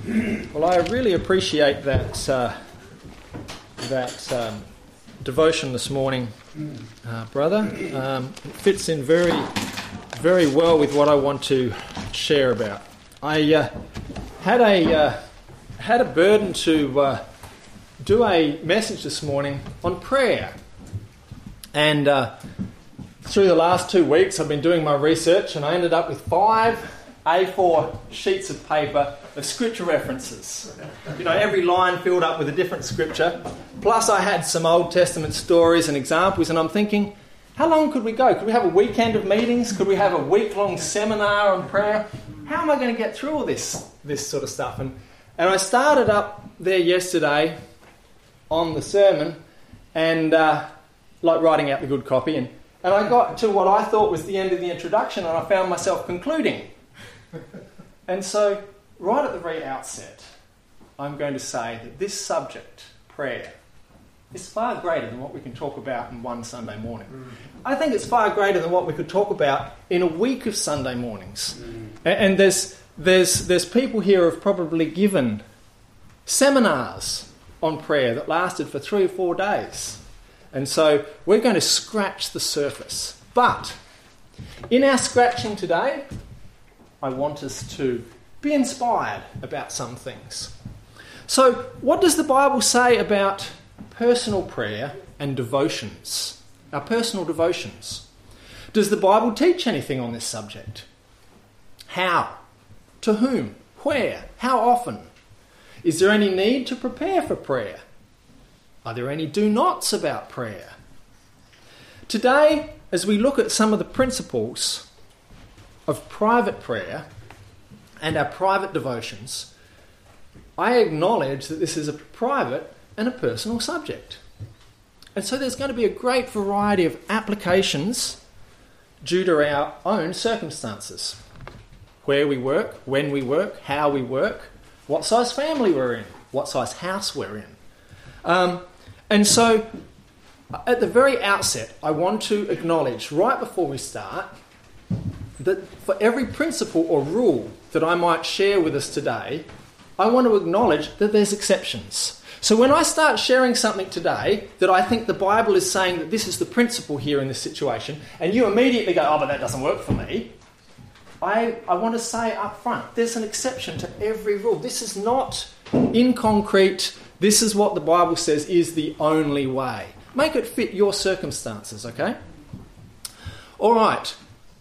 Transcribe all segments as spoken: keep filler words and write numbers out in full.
Well, I really appreciate that uh, that um, devotion this morning, uh, brother. Um, it fits in very, very well with what I want to share about. I uh, had a uh, had a burden to uh, do a message this morning on prayer, and uh, through the last two weeks, I've been doing my research, and I ended up with five A four sheets of paper of scripture references. You know, every line filled up with a different scripture. Plus I had some Old Testament stories and examples, and I'm thinking, how long could we go? Could we have a weekend of meetings? Could we have a week-long seminar on prayer? How am I going to get through all this this sort of stuff? And, and I started up there yesterday on the sermon, and uh, like writing out the good copy, and, and I got to what I thought was the end of the introduction, and I found myself concluding. And so, right at the very outset, I'm going to say that this subject, prayer, is far greater than what we can talk about in one Sunday morning. Mm. I think it's far greater than what we could talk about in a week of Sunday mornings. Mm. And, and there's there's there's people here who have probably given seminars on prayer that lasted for three or four days. And so we're going to scratch the surface. But in our scratching today, I want us to be inspired about some things. So, what does the Bible say about personal prayer and devotions? Our personal devotions. Does the Bible teach anything on this subject? How? To whom? Where? How often? Is there any need to prepare for prayer? Are there any do-nots about prayer? Today, as we look at some of the principles of private prayer and our private devotions, I acknowledge that this is a private and a personal subject. And so there's going to be a great variety of applications due to our own circumstances. Where we work, when we work, how we work, what size family we're in, what size house we're in. Um, and so at the very outset, I want to acknowledge right before we start that for every principle or rule that I might share with us today, I want to acknowledge that there's exceptions. So when I start sharing something today that I think the Bible is saying that this is the principle here in this situation, and you immediately go, oh, but that doesn't work for me, I, I want to say up front, there's an exception to every rule. This is not in concrete, this is what the Bible says is the only way. Make it fit your circumstances, okay? All right.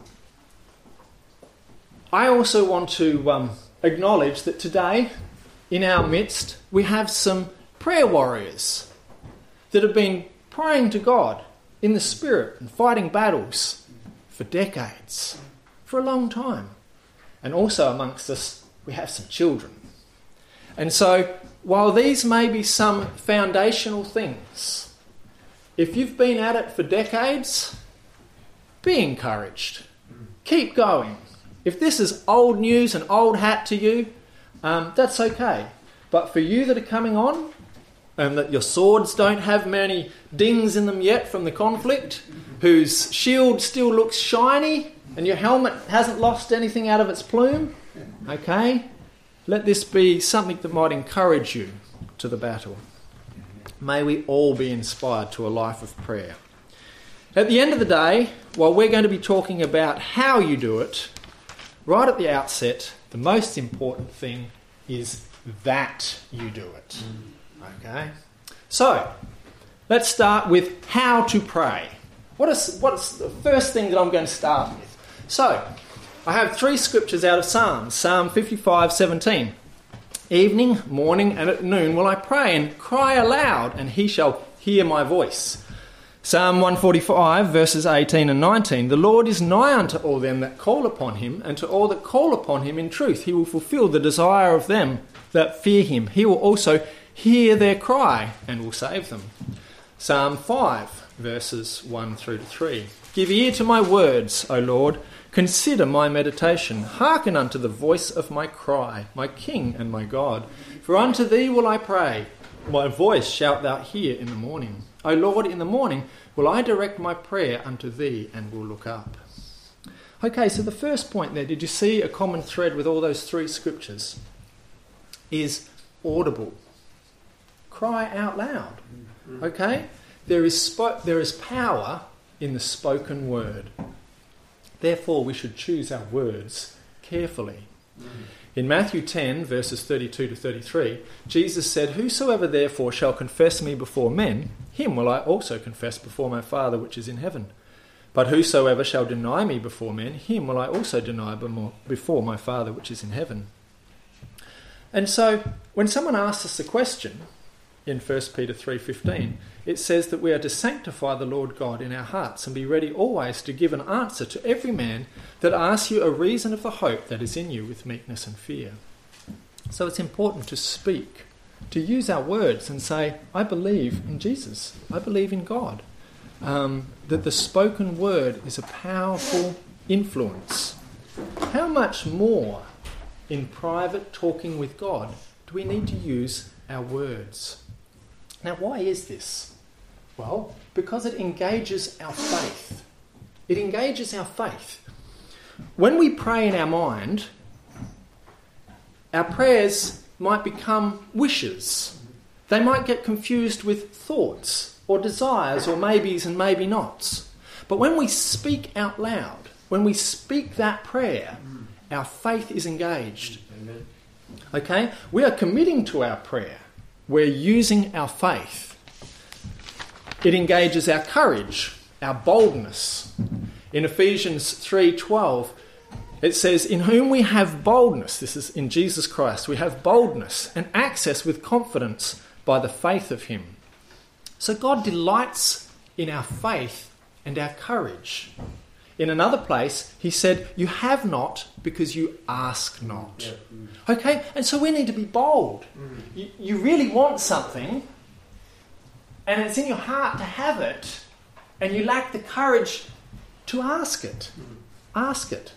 I also want to um, acknowledge that today, in our midst, we have some prayer warriors that have been praying to God in the Spirit and fighting battles for decades, for a long time. And also amongst us, we have some children. And so, while these may be some foundational things, if you've been at it for decades, be encouraged. Keep going. If this is old news and old hat to you, um, that's okay. But for you that are coming on, and that your swords don't have many dings in them yet from the conflict, whose shield still looks shiny, and your helmet hasn't lost anything out of its plume, okay, let this be something that might encourage you to the battle. May we all be inspired to a life of prayer. At the end of the day, while we're going to be talking about how you do it, right at the outset, the most important thing is that you do it. Okay? So, let's start with how to pray. What is, what is the first thing that I'm going to start with? So, I have three scriptures out of Psalms. Psalm fifty-five seventeen. Evening, morning, and at noon will I pray and cry aloud, and he shall hear my voice. Psalm one forty-five, verses eighteen and nineteen. The Lord is nigh unto all them that call upon him, and to all that call upon him in truth. He will fulfill the desire of them that fear him. He will also hear their cry, and will save them. Psalm five, verses one through to three. Give ear to my words, O Lord. Consider my meditation. Hearken unto the voice of my cry, my King and my God. For unto thee will I pray. My voice shalt thou hear in the morning. O Lord, in the morning will I direct my prayer unto thee, and will look up. Okay, so the first point there, did you see a common thread with all those three scriptures? is audible. Cry out loud. Okay? There is spo- there is power in the spoken word. Therefore, we should choose our words carefully. In Matthew ten, verses thirty-two to thirty-three, Jesus said, "Whosoever therefore shall confess me before men, him will I also confess before my Father which is in heaven. But whosoever shall deny me before men, him will I also deny before my Father which is in heaven." And so, when someone asks us a question in First Peter three fifteen, it says that we are to sanctify the Lord God in our hearts and be ready always to give an answer to every man that asks you a reason of the hope that is in you with meekness and fear. So it's important to speak, to use our words and say, I believe in Jesus, I believe in God. Um, that the spoken word is a powerful influence. How much more in private talking with God do we need to use our words? Now, why is this? Well, because it engages our faith. It engages our faith. When we pray in our mind, our prayers might become wishes. They might get confused with thoughts or desires or maybes and maybe nots. But when we speak out loud, when we speak that prayer, our faith is engaged. Amen. Okay? We are committing to our prayer. We're using our faith. It engages our courage, our boldness. In Ephesians three twelve, it says, "In whom we have boldness," this is in Jesus Christ, "we have boldness and access with confidence by the faith of him." So God delights in our faith and our courage. In another place, he said, "You have not because you ask not." Yeah. Okay, and so we need to be bold. Mm. You, you really want something, and it's in your heart to have it, and you lack the courage to ask it. Mm. Ask it.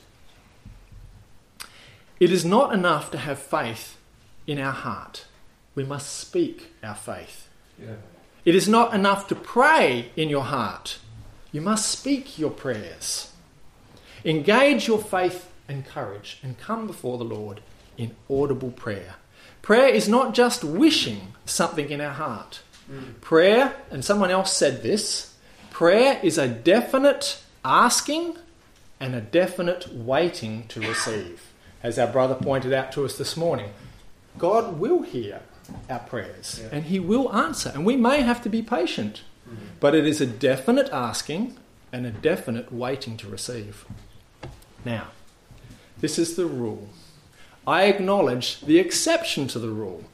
It is not enough to have faith in our heart. We must speak our faith. Yeah. It is not enough to pray in your heart. You must speak your prayers. Engage your faith and courage and come before the Lord in audible prayer. Prayer is not just wishing something in our heart. Mm. Prayer, and someone else said this, prayer is a definite asking and a definite waiting to receive. As our brother pointed out to us this morning, God will hear our prayers yeah. and he will answer. And we may have to be patient, mm. but it is a definite asking and a definite waiting to receive. Now, this is the rule. I acknowledge the exception to the rule.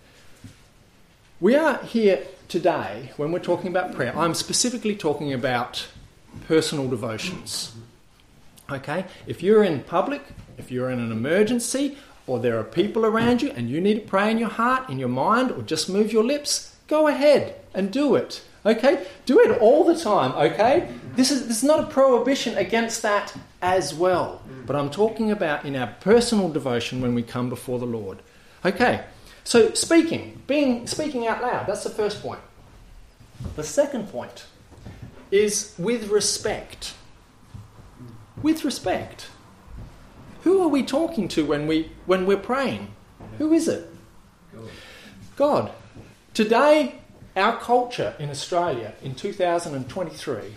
We are here today, when we're talking about prayer, I'm specifically talking about personal devotions. Okay? If you're in public, if you're in an emergency, or there are people around you and you need to pray in your heart, in your mind, or just move your lips, go ahead and do it. Okay? Do it all the time, okay? This is, this is not a prohibition against that as well. But I'm talking about in our personal devotion when we come before the Lord. Okay, so speaking, being speaking out loud, that's the first point. The second point is with respect. With respect. Who are we talking to when, we, when we're praying? Who is it? God. Today, our culture in Australia in two thousand twenty-three,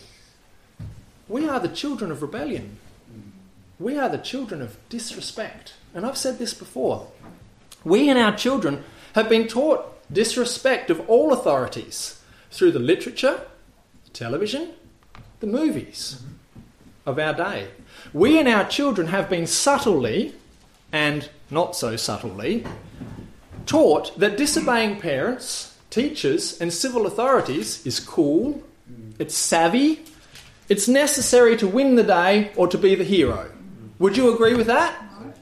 we are the children of rebellion. We are the children of disrespect. And I've said this before. We and our children have been taught disrespect of all authorities through the literature, television, the movies of our day. We and our children have been subtly, and not so subtly, taught that disobeying parents, teachers, and civil authorities is cool, it's savvy, it's necessary to win the day or to be the hero. Would you agree with that?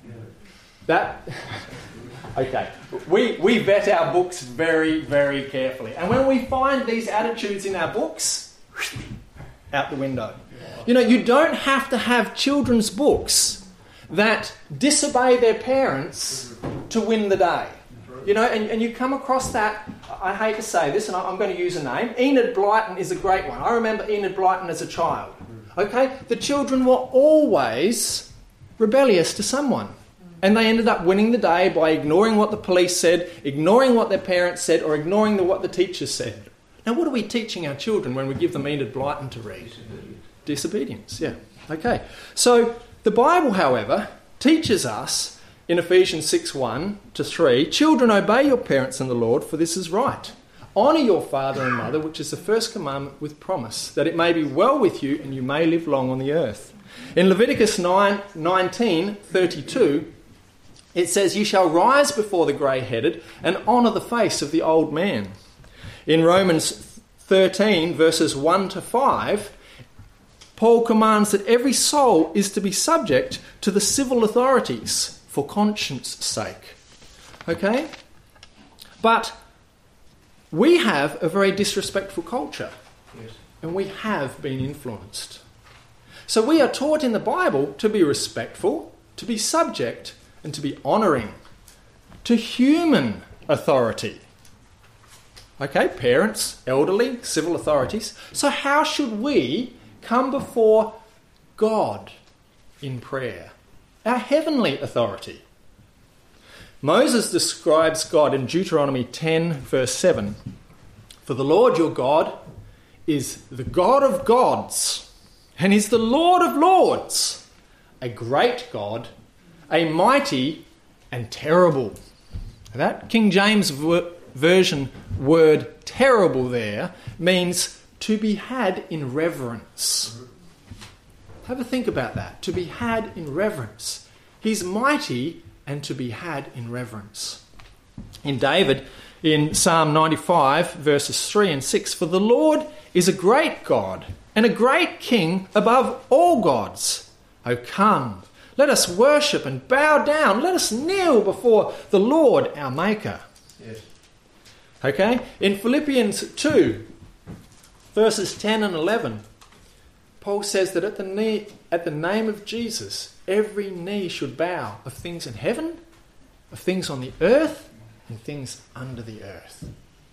That? Okay. We, we vet our books very, very carefully. And when we find these attitudes in our books, out the window. You know, you don't have to have children's books that disobey their parents to win the day. You know, and, and you come across that, I hate to say this, and I'm going to use a name. Enid Blyton is a great one. I remember Enid Blyton as a child. Okay? The children were always rebellious to someone. And they ended up winning the day by ignoring what the police said, ignoring what their parents said, or ignoring the, what the teachers said. Now, what are we teaching our children when we give them Enid Blyton to read? Disobedience, yeah. Okay. So the Bible, however, teaches us in Ephesians six, one to three, children, obey your parents in the Lord, for this is right. Honour your father and mother, which is the first commandment with promise, that it may be well with you and you may live long on the earth. In Leviticus nine, nineteen, thirty-two, it says, you shall rise before the grey-headed and honour the face of the old man. In Romans thirteen, verses one to five, Paul commands that every soul is to be subject to the civil authorities for conscience sake. Okay? But we have a very disrespectful culture. Yes. And we have been influenced. So we are taught in the Bible to be respectful, to be subject, and to be honouring to human authority. Okay, parents, elderly, civil authorities. So how should we come before God in prayer? Our heavenly authority. Moses describes God in Deuteronomy ten, verse seven. For the Lord your God is the God of gods, and is the Lord of lords, a great God, a mighty and terrible. That King James ver- version word terrible there means to be had in reverence. Have a think about that. To be had in reverence. He's mighty and to be had in reverence. In David, in Psalm ninety-five, verses three and six, for the Lord is a great God and a great King above all gods. O come, let us worship and bow down. Let us kneel before the Lord our Maker. Yes. Okay? In Philippians two, verses ten and eleven, Paul says that at the, knee, at the name of Jesus, every knee should bow, of things in heaven, of things on the earth, and things under the earth.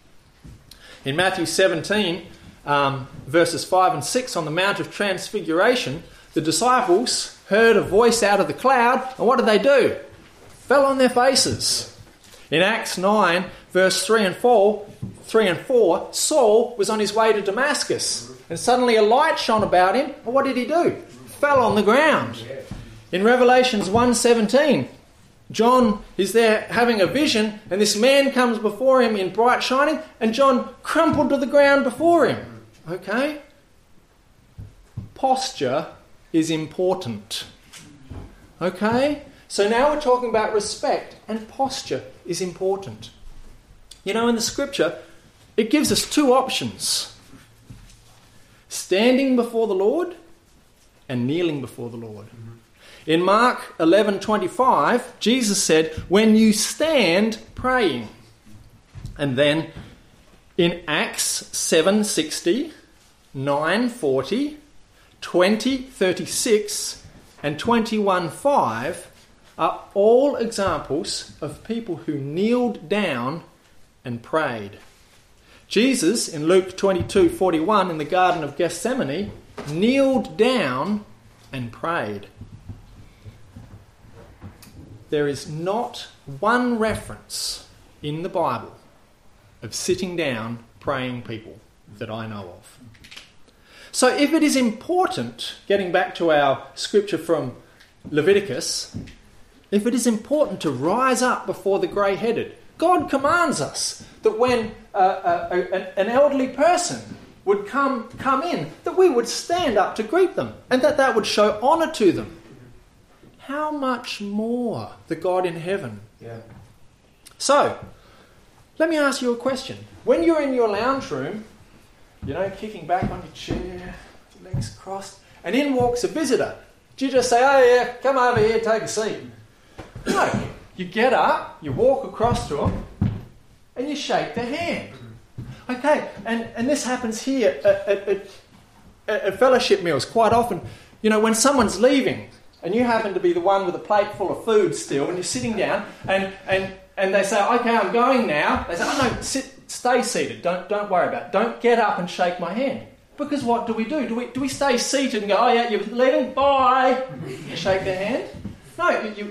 In Matthew seventeen, um, verses five and six, on the Mount of Transfiguration, the disciples heard a voice out of the cloud, and what did they do? Fell on their faces. In Acts nine, verse three and four, three and four, Saul was on his way to Damascus, and suddenly a light shone about him, and what did he do? Fell on the ground. In Revelations one seventeen, John is there having a vision, and this man comes before him in bright shining, and John crumpled to the ground before him. Okay? Posture is important. Okay? So now we're talking about respect, and posture is important. You know, in the scripture, it gives us two options. Standing before the Lord and kneeling before the Lord. Mm-hmm. In Mark eleven twenty-five, Jesus said, when you stand praying. And then in Acts seven sixty, nine forty, twenty thirty-six and twenty-one five are all examples of people who kneeled down and prayed. Jesus, in Luke twenty-two forty-one, in the Garden of Gethsemane, kneeled down and prayed. There is not one reference in the Bible of sitting down praying people that I know of. So if it is important, getting back to our scripture from Leviticus, if it is important to rise up before the grey-headed, God commands us that when uh, uh, a, an elderly person would come, come in, that we would stand up to greet them and that that would show honour to them. How much more the God in heaven? Yeah. So, let me ask you a question. When you're in your lounge room, you know, kicking back on your chair, legs crossed, and in walks a visitor, do you just say, oh yeah, come over here, take a seat? No. You get up, you walk across to them, and you shake their hand. Okay, and, and this happens here at, at, at, at fellowship meals quite often. You know, when someone's leaving, and you happen to be the one with a plate full of food still, and you're sitting down, and, and, and they say, okay, I'm going now. They say, oh no, sit, stay seated, don't, don't worry about it. Don't get up and shake my hand. Because what do we do? Do we, do we stay seated and go, oh yeah, you're leaving, bye, you shake their hand? No, you, you,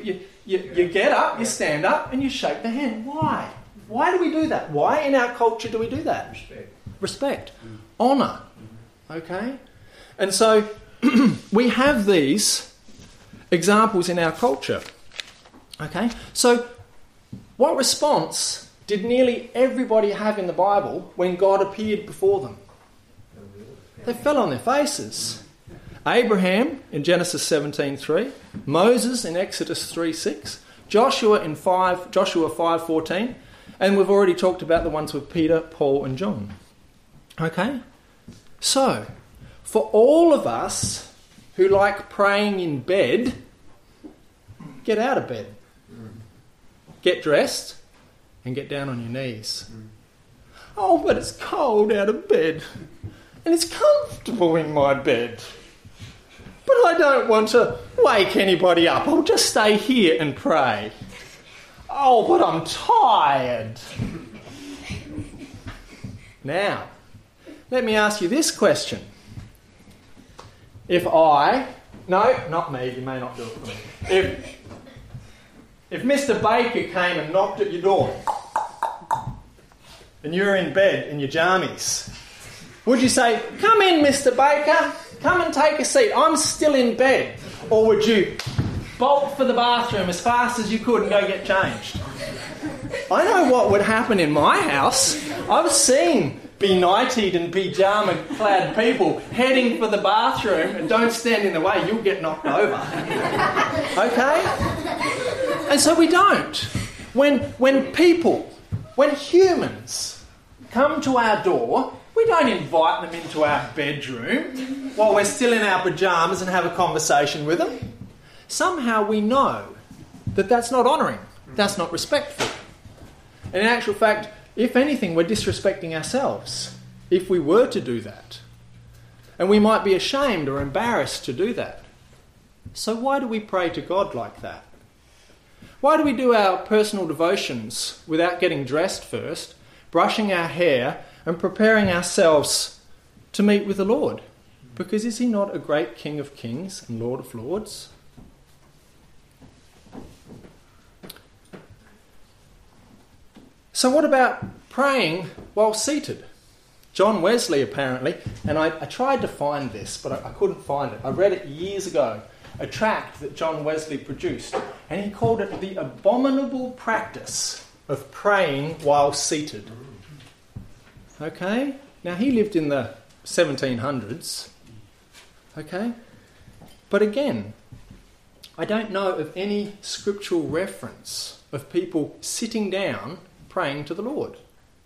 You, you get up, you stand up, and you shake the hand. Why? Why do we do that? Why in our culture do we do that? Respect. Respect. Honour. Okay? And so we have these examples in our culture. Okay? So what response did nearly everybody have in the Bible when God appeared before them? They fell on their faces. Abraham in Genesis seventeen three, Moses in Exodus three six, Joshua in five Joshua five fourteen, and we've already talked about the ones with Peter, Paul and John. Okay? So, for all of us who like praying in bed, get out of bed. Get dressed and get down on your knees. Oh, but it's cold out of bed. And it's comfortable in my bed. But I don't want to wake anybody up. I'll just stay here and pray. Oh, but I'm tired. Now, let me ask you this question. If I... No, not me. You may not do it for me. If, if Mister Baker came and knocked at your door and you're in bed in your jammies, would you say, "Come in, Mister Baker, come and take a seat, I'm still in bed"? Or would you bolt for the bathroom as fast as you could and go get changed? I know what would happen in my house. I've seen benighted and pyjama-clad people heading for the bathroom, and don't stand in the way, you'll get knocked over. Okay? And so we don't. When, when people, when humans come to our door, we don't invite them into our bedroom while we're still in our pyjamas and have a conversation with them. Somehow we know that that's not honouring, that's not respectful. And in actual fact, if anything, we're disrespecting ourselves if we were to do that. And we might be ashamed or embarrassed to do that. So why do we pray to God like that? Why do we do our personal devotions without getting dressed first, brushing our hair, and preparing ourselves to meet with the Lord? Because is he not a great King of Kings and Lord of Lords? So what about praying while seated? John Wesley apparently, and I, I tried to find this, but I, I couldn't find it. I read it years ago, a tract that John Wesley produced, and he called it the abominable practice of praying while seated. Okay? Now, he lived in the seventeen hundreds. Okay? But again, I don't know of any scriptural reference of people sitting down praying to the Lord.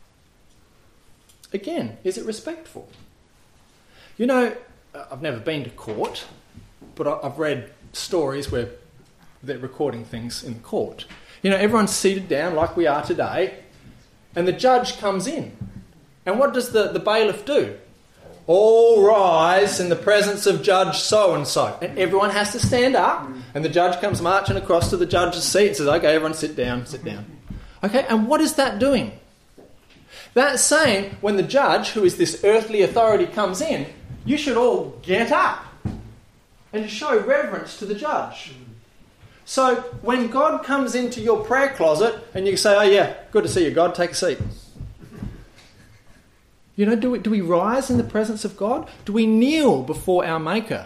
Again, is it respectful? You know, I've never been to court, but I've read stories where they're recording things in court. You know, everyone's seated down like we are today, and the judge comes in. And what does the, the bailiff do? All rise in the presence of Judge so-and-so. And everyone has to stand up, and the judge comes marching across to the judge's seat and says, "Okay, everyone sit down, sit down." Okay, and what is that doing? That's saying when the judge, who is this earthly authority, comes in, you should all get up and show reverence to the judge. So when God comes into your prayer closet and you say, "Oh yeah, good to see you, God, take a seat." You know, do we, do we rise in the presence of God? Do we kneel before our Maker?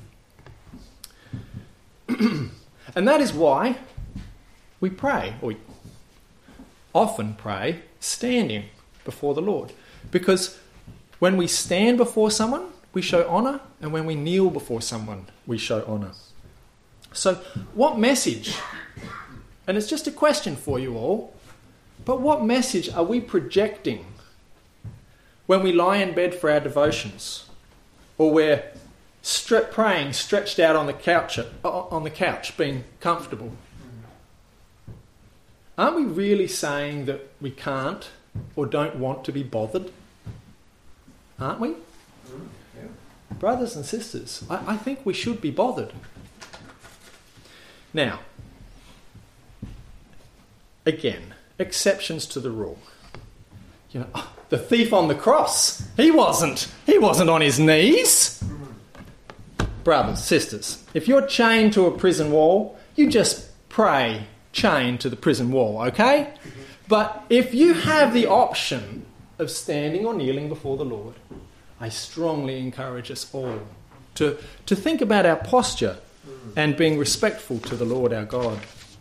And that is why we pray, or we often pray, standing before the Lord. Because when we stand before someone, we show honour, and when we kneel before someone, we show honour. So what message, and it's just a question for you all, but what message are we projecting when we lie in bed for our devotions, or we're stre- praying stretched out on the couch, on the couch, being comfortable? Aren't we really saying that we can't or don't want to be bothered? Aren't we? Yeah. Brothers and sisters, I, I think we should be bothered. Now, again, exceptions to the rule. You know, oh, the thief on the cross, he wasn't. He wasn't on his knees. Brothers, sisters, if you're chained to a prison wall, you just pray chained to the prison wall, okay? But if you have the option of standing or kneeling before the Lord, I strongly encourage us all to, to think about our posture and being respectful to the Lord our God.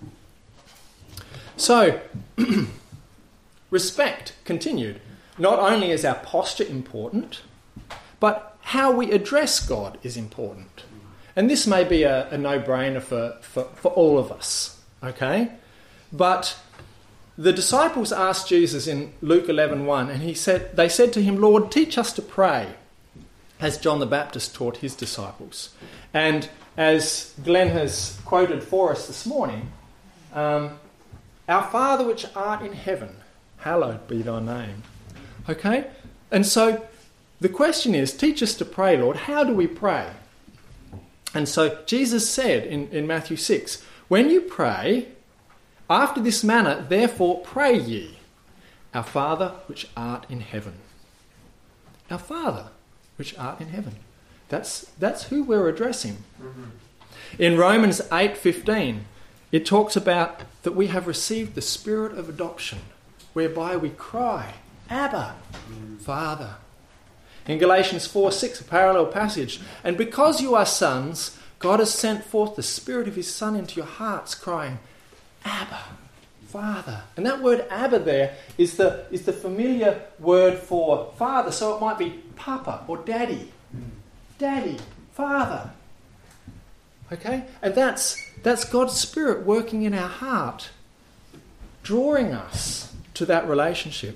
So, respect continued. Not only is our posture important, but how we address God is important. And this may be a, a no-brainer for, for, for all of us, okay? But the disciples asked Jesus in Luke eleven one, and he said, they said to him, Lord, teach us to pray, as John the Baptist taught his disciples. And as Glenn has quoted for us this morning, um, our Father which art in heaven, hallowed be thy name. Okay? And so the question is, teach us to pray, Lord. How do we pray? And so Jesus said in, in Matthew six, when you pray, after this manner, therefore pray ye, our Father which art in heaven. Our Father which art in heaven. That's, that's who we're addressing. Mm-hmm. In Romans eight fifteen, it talks about that we have received the spirit of adoption, whereby we cry, Abba, Father. In Galatians four six, a parallel passage, and because you are sons, God has sent forth the Spirit of his Son into your hearts, crying, Abba, Father. And that word Abba there is the, is the familiar word for father, so it might be Papa or Daddy. Daddy, Father. Okay? And that's that's God's Spirit working in our heart, drawing us to that relationship.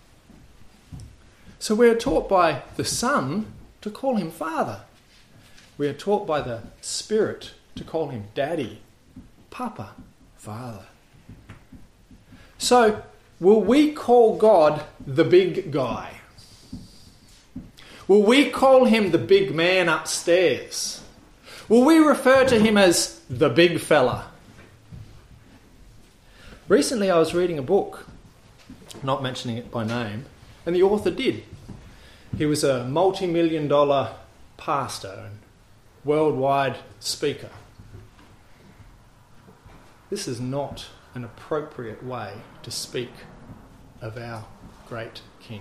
So we are taught by the Son to call him Father. We are taught by the Spirit to call him Daddy, Papa, Father. So, will we call God the big guy? Will we call him the big man upstairs? Will we refer to him as the big fella? Recently I was reading a book, not mentioning it by name, and the author did. He was a multi-million dollar pastor and worldwide speaker. This is not an appropriate way to speak of our great King.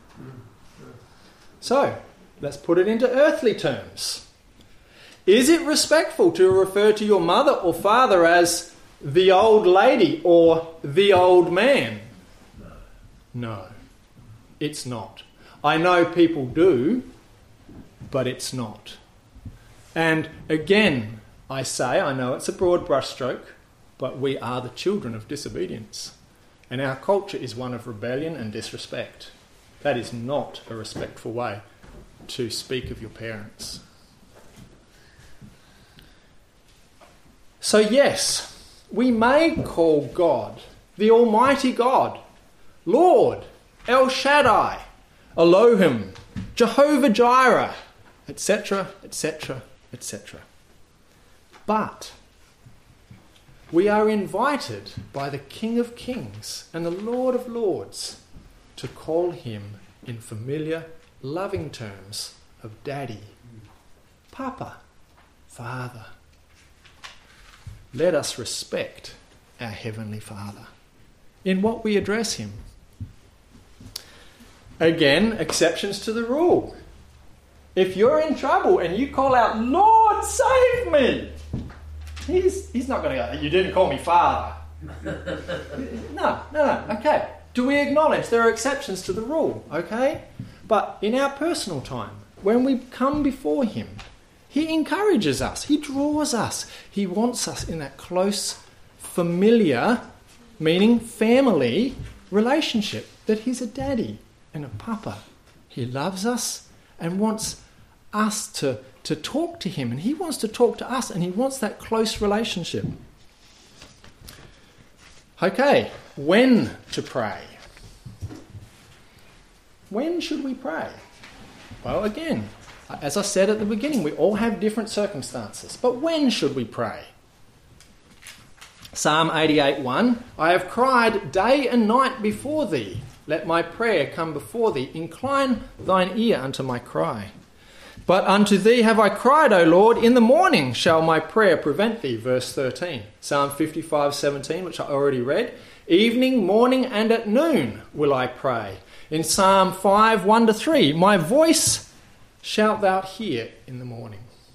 So, let's put it into earthly terms. Is it respectful to refer to your mother or father as the old lady or the old man? No, it's not. I know people do, but it's not. And again, I say, I know it's a broad brushstroke, but we are the children of disobedience. And our culture is one of rebellion and disrespect. That is not a respectful way to speak of your parents. So yes, we may call God, the Almighty God, Lord, El Shaddai, Elohim, Jehovah Jireh, et cetera, et cetera, et cetera. But we are invited by the King of Kings and the Lord of Lords to call him in familiar, loving terms of Daddy, Papa, Father. Let us respect our Heavenly Father in what we address him. Again, exceptions to the rule. If you're in trouble and you call out, Lord, save me, he's, he's not going to go, you didn't call me Father. No, no, no, okay. Do we acknowledge there are exceptions to the rule, okay? But in our personal time, when we come before him, he encourages us, he draws us, he wants us in that close, familiar, meaning family relationship, that he's a daddy and a papa. He loves us and wants us to, to talk to him, and he wants to talk to us, and he wants that close relationship. Okay, when to pray? When should we pray? Well, again, as I said at the beginning, we all have different circumstances. But when should we pray? Psalm eighty-eight one, I have cried day and night before thee. Let my prayer come before thee. Incline thine ear unto my cry. But unto thee have I cried, O Lord, in the morning shall my prayer prevent thee. Verse thirteen. Psalm fifty-five seventeen, which I already read. Evening, morning, and at noon will I pray. In Psalm five, one to three, my voice shalt thou hear in the morning.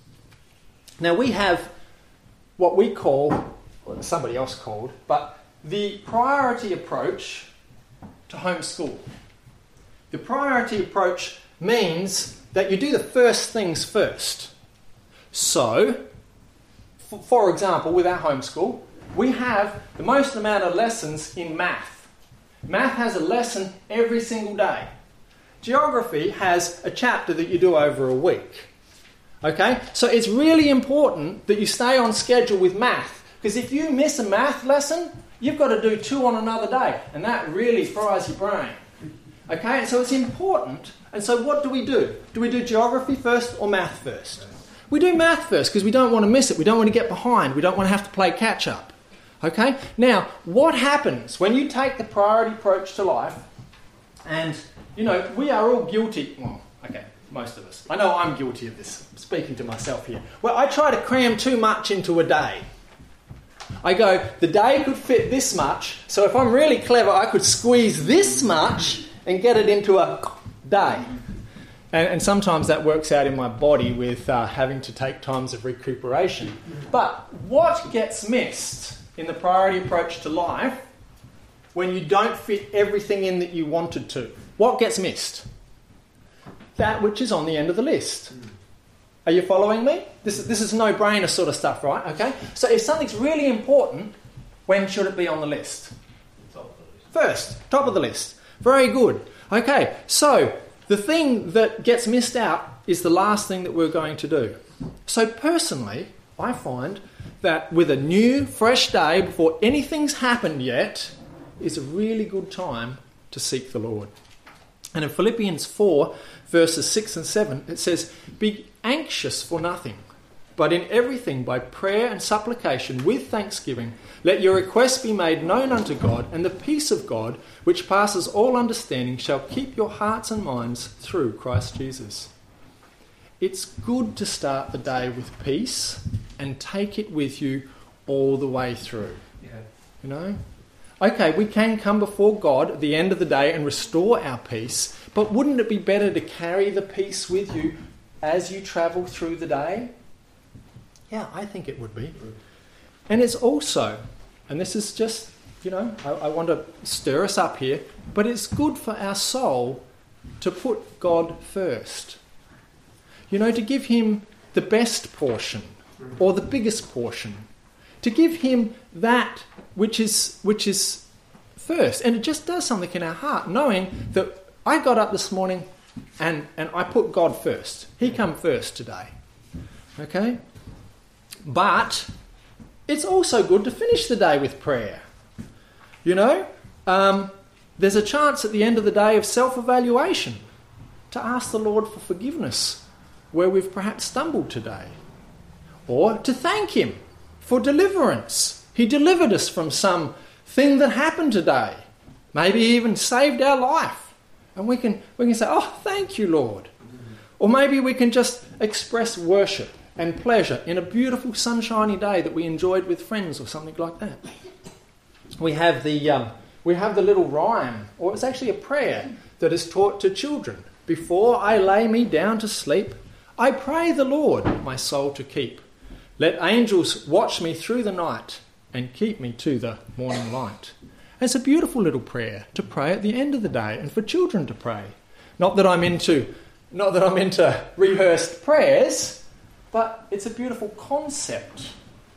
Now we have what we call, what somebody else called, but the priority approach to homeschool. The priority approach means that you do the first things first. So, f- for example, with our homeschool, we have the most amount of lessons in math. Math has a lesson every single day. Geography has a chapter that you do over a week. Okay? So it's really important that you stay on schedule with math, because if you miss a math lesson, you've got to do two on another day, and that really fries your brain. Okay? So it's important. And so what do we do? Do we do geography first or math first? We do math first because we don't want to miss it. We don't want to get behind. We don't want to have to play catch up. Okay? Now, what happens when you take the priority approach to life, and, you know, we are all guilty. Well, okay, most of us. I know I'm guilty of this. I'm speaking to myself here. Well, I try to cram too much into a day. I go, the day could fit this much, so if I'm really clever, I could squeeze this much and get it into a day. And, and sometimes that works out in my body with uh, having to take times of recuperation. But what gets missed in the priority approach to life when you don't fit everything in that you wanted to? What gets missed? That which is on the end of the list. Are you following me? This is, this is no-brainer sort of stuff, right? Okay. So if something's really important, when should it be on the list? Top of the list. First, top of the list. Very good. Okay, so the thing that gets missed out is the last thing that we're going to do. So personally, I find that with a new, fresh day, before anything's happened yet, is a really good time to seek the Lord. And in Philippians four, verses six and seven, it says, be anxious for nothing, but in everything by prayer and supplication with thanksgiving, let your requests be made known unto God, and the peace of God, which passes all understanding, shall keep your hearts and minds through Christ Jesus. It's good to start the day with peace and take it with you all the way through. Yeah. You know? Okay, we can come before God at the end of the day and restore our peace, but wouldn't it be better to carry the peace with you as you travel through the day? Yeah, I think it would be. And it's also, and this is just, you know, I, I want to stir us up here, but it's good for our soul to put God first. You know, to give him the best portion or the biggest portion. To give him that which is which is first. And it just does something in our heart, knowing that I got up this morning and, and I put God first. He come first today. Okay? But it's also good to finish the day with prayer. You know, um, there's a chance at the end of the day of self-evaluation to ask the Lord for forgiveness where we've perhaps stumbled today. Or to thank him for deliverance. He delivered us from some thing that happened today. Maybe he even saved our life. And we can, we can say, oh, thank you, Lord. Or maybe we can just express worship and pleasure in a beautiful sunshiny day that we enjoyed with friends or something like that. We have the um, we have the little rhyme, or it's actually a prayer that is taught to children. Before I lay me down to sleep, I pray the Lord my soul to keep. Let angels watch me through the night and keep me to the morning light. And it's a beautiful little prayer to pray at the end of the day and for children to pray. Not that I'm into, not that I'm into rehearsed prayers, but it's a beautiful concept.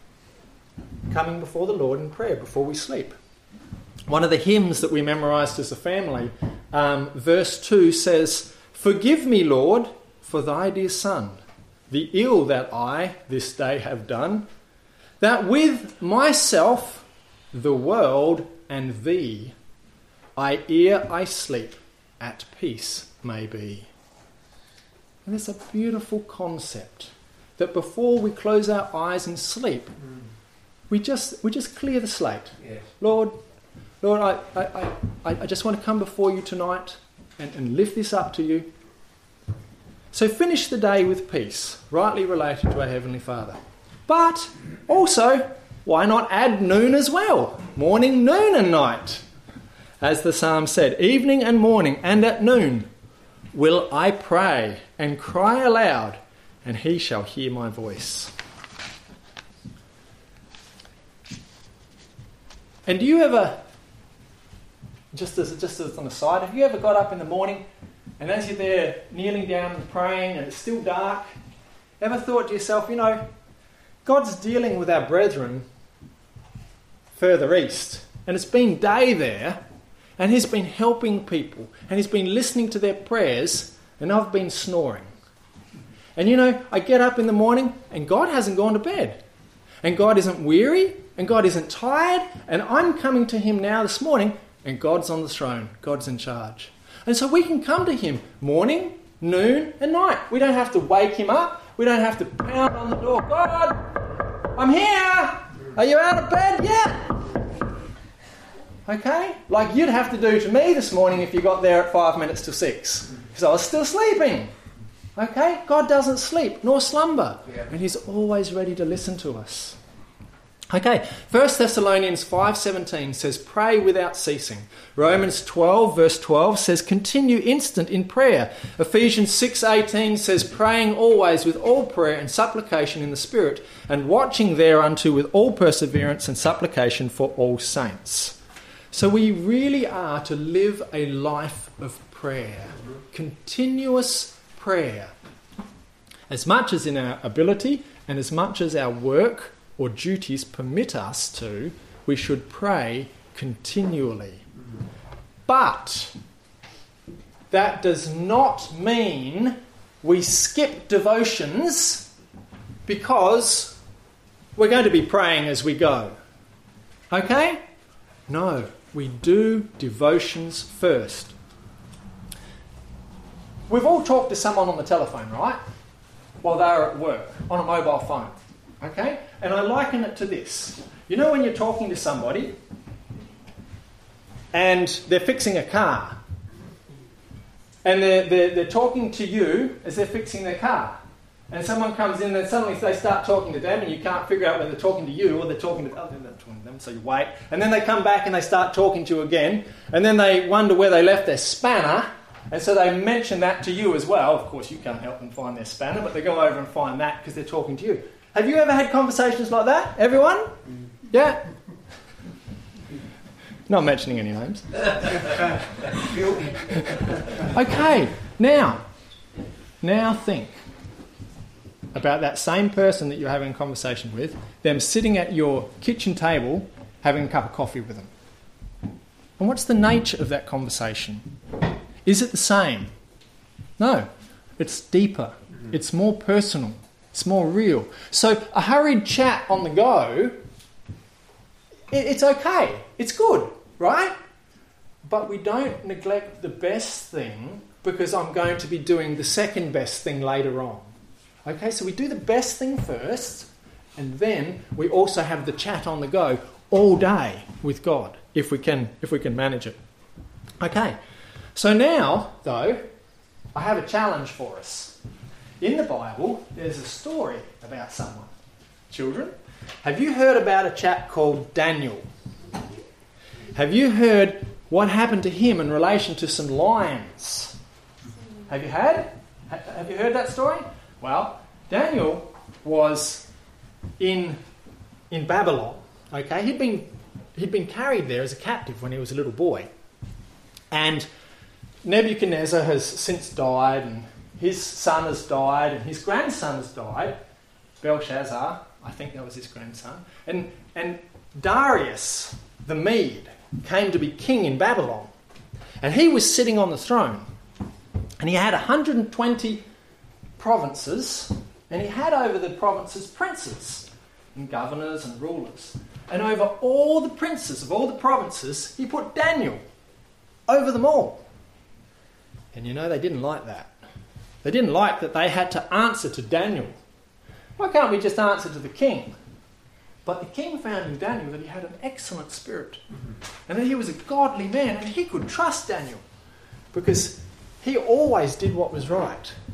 Coming before the Lord in prayer before we sleep. One of the hymns that we memorised as a family, um, verse two says, forgive me, Lord, for thy dear Son, the ill that I this day have done, that with myself, the world, and thee, I ere I sleep at peace may be. And it's a beautiful concept that before we close our eyes and sleep, mm. we just we just clear the slate. Yes. Lord, Lord, I, I, I, I just want to come before you tonight and, and lift this up to you. So finish the day with peace, rightly related to our Heavenly Father. But also, why not add noon as well? Morning, noon and night. As the psalm said, evening and morning and at noon will I pray and cry aloud, and he shall hear my voice. And do you ever, just as just as on the side, have you ever got up in the morning and as you're there kneeling down and praying and it's still dark, ever thought to yourself, you know, God's dealing with our brethren further east, and it's been day there, and he's been helping people, and he's been listening to their prayers, and I've been snoring. And you know, I get up in the morning and God hasn't gone to bed, and God isn't weary, and God isn't tired, and I'm coming to him now this morning, and God's on the throne, God's in charge. And so we can come to him morning, noon and night. We don't have to wake him up. We don't have to pound on the door. God, I'm here. Are you out of bed yet? Okay? Like you'd have to do to me this morning if you got there at five minutes to six. Because I was still sleeping. Okay? God doesn't sleep nor slumber. Yeah. And he's always ready to listen to us. Okay, First Thessalonians five seventeen says, pray without ceasing. Romans twelve verse twelve says, continue instant in prayer. Ephesians six eighteen says, praying always with all prayer and supplication in the Spirit, and watching thereunto with all perseverance and supplication for all saints. So we really are to live a life of prayer, continuous prayer. As much as in our ability and as much as our work or duties permit us to, we should pray continually. But that does not mean we skip devotions because we're going to be praying as we go. Okay? No, we do devotions first. We've all talked to someone on the telephone, right? While they're at work, on a mobile phone. Okay? And I liken it to this. You know when you're talking to somebody and they're fixing a car and they're, they're, they're talking to you as they're fixing their car, and someone comes in and suddenly they start talking to them and you can't figure out whether they're talking to you or they're talking to, oh, they're not talking to them, so you wait. And then they come back and they start talking to you again, and then they wonder where they left their spanner, and so they mention that to you as well. Of course, you can't help them find their spanner, but they go over and find that because they're talking to you. Have you ever had conversations like that? Everyone? Yeah? Not mentioning any names. Okay, now, now think about that same person that you're having a conversation with, them sitting at your kitchen table having a cup of coffee with them. And what's the nature of that conversation? Is it the same? No, it's deeper. It's more personal. It's more real. So a hurried chat on the go, it's okay. It's good, right? But we don't neglect the best thing because I'm going to be doing the second best thing later on. Okay, so we do the best thing first, and then we also have the chat on the go all day with God, if we can, if we can manage it. Okay, so now, though, I have a challenge for us. In the Bible, there's a story about someone. Children, have you heard about a chap called Daniel? Have you heard what happened to him in relation to some lions? Have you had? Have you heard that story? Well, Daniel was in in Babylon. Okay, he'd been he'd been carried there as a captive when he was a little boy, and Nebuchadnezzar has since died, and his son has died, and his grandson has died. Belshazzar, I think that was his grandson, and and Darius the Mede came to be king in Babylon, and he was sitting on the throne, and he had one hundred twenty provinces, and he had over the provinces princes and governors and rulers, and over all the princes of all the provinces he put Daniel over them all. And you know, they didn't like that. They didn't like that they had to answer to Daniel. Why can't we just answer to the king? But the king found in Daniel that he had an excellent spirit, and that he was a godly man, and he could trust Daniel because he always did what was right.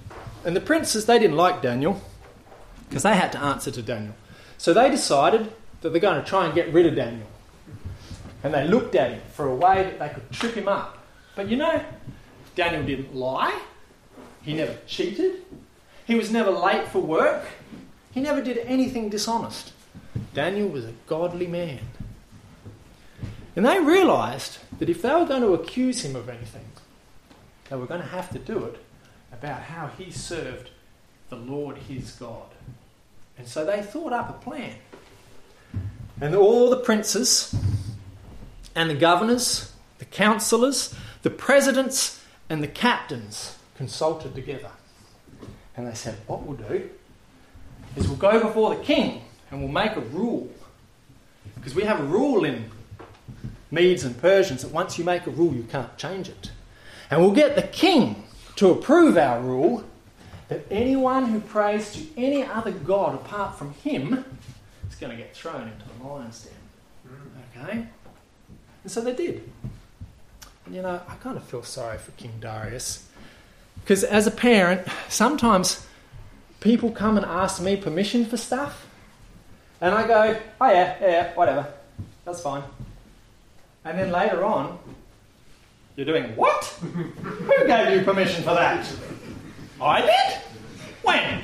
And the princes, they didn't like Daniel because they had to answer to Daniel. So they decided that they're going to try and get rid of Daniel. And they looked at him for a way that they could trip him up. But you know, Daniel didn't lie. He never cheated. He was never late for work. He never did anything dishonest. Daniel was a godly man. And they realised that if they were going to accuse him of anything, they were going to have to do it about how he served the Lord his God. And so they thought up a plan. And all the princes and the governors, the councillors, the presidents and the captains consulted together. And they said, what we'll do is we'll go before the king and we'll make a rule. Because we have a rule in Medes and Persians that once you make a rule, you can't change it. And we'll get the king to approve our rule that anyone who prays to any other god apart from him is going to get thrown into the lion's den. Okay? And so they did. And you know, I kind of feel sorry for King Darius. Because as a parent, sometimes people come and ask me permission for stuff. And I go, oh yeah, yeah, whatever. That's fine. And then later on, you're doing what? Who gave you permission for that? I did? When?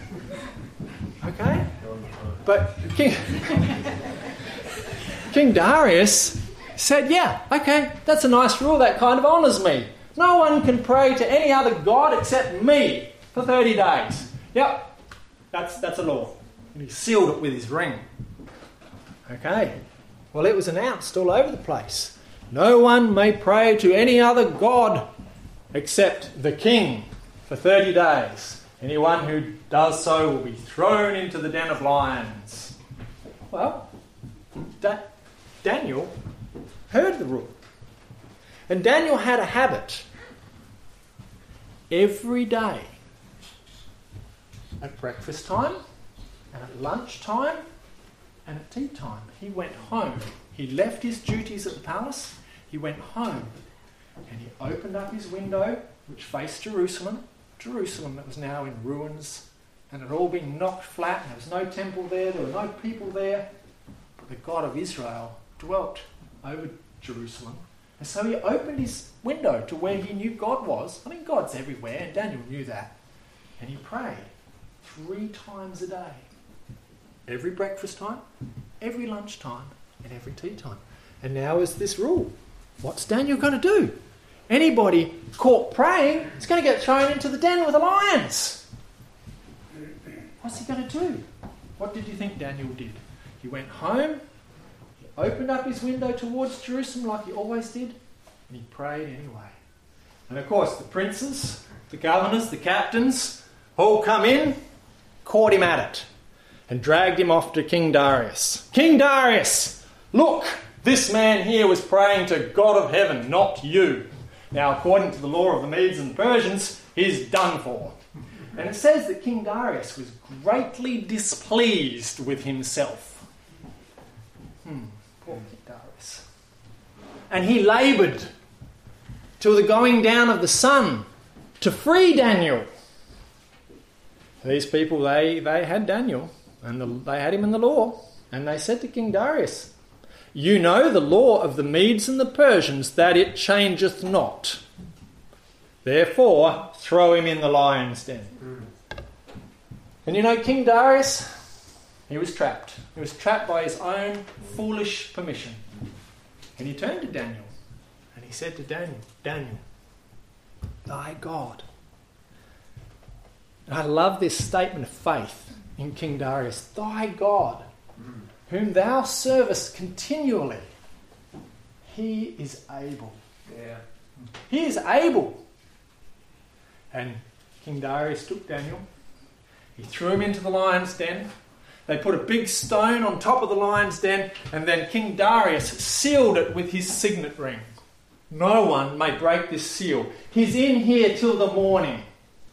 Okay? But King, King Darius said, yeah, okay, that's a nice rule. That kind of honours me. No one can pray to any other god except me for thirty days. Yep, that's, that's a law. And he sealed it with his ring. Okay. Well, it was announced all over the place. No one may pray to any other god except the king for thirty days. Anyone who does so will be thrown into the den of lions. Well, da- Daniel heard the rule. And Daniel had a habit. Every day, at breakfast time, and at lunch time, and at tea time, he went home. He left his duties at the palace. He went home and he opened up his window, which faced Jerusalem. Jerusalem that was now in ruins and had all been knocked flat. And there was no temple there. There were no people there. But the God of Israel dwelt over Jerusalem. And so he opened his window to where he knew God was. I mean, God's everywhere, and Daniel knew that. And he prayed three times a day. Every breakfast time, every lunch time, and every tea time. And now is this rule. What's Daniel going to do? Anybody caught praying is going to get thrown into the den with the lions. What's he going to do? What did you think Daniel did? He went home, he opened up his window towards Jerusalem like he always did, and he prayed anyway. And of course, the princes, the governors, the captains, all come in, caught him at it, and dragged him off to King Darius. King Darius, look, this man here was praying to God of heaven, not you. Now, according to the law of the Medes and Persians, he's done for. And it says that King Darius was greatly displeased with himself. Hmm, poor King Darius. And he laboured till the going down of the sun to free Daniel. These people, they, they had Daniel, and the, they had him in the law. And they said to King Darius, you know the law of the Medes and the Persians, that it changeth not. Therefore, throw him in the lion's den. Mm. And you know, King Darius, he was trapped. He was trapped by his own foolish permission. And he turned to Daniel, and he said to Daniel, Daniel, thy God. And I love this statement of faith in King Darius. Thy God, mm. whom thou servest continually, he is able. Yeah. He is able. And King Darius took Daniel. He threw him into the lion's den. They put a big stone on top of the lion's den, and then King Darius sealed it with his signet ring. No one may break this seal. He's in here till the morning.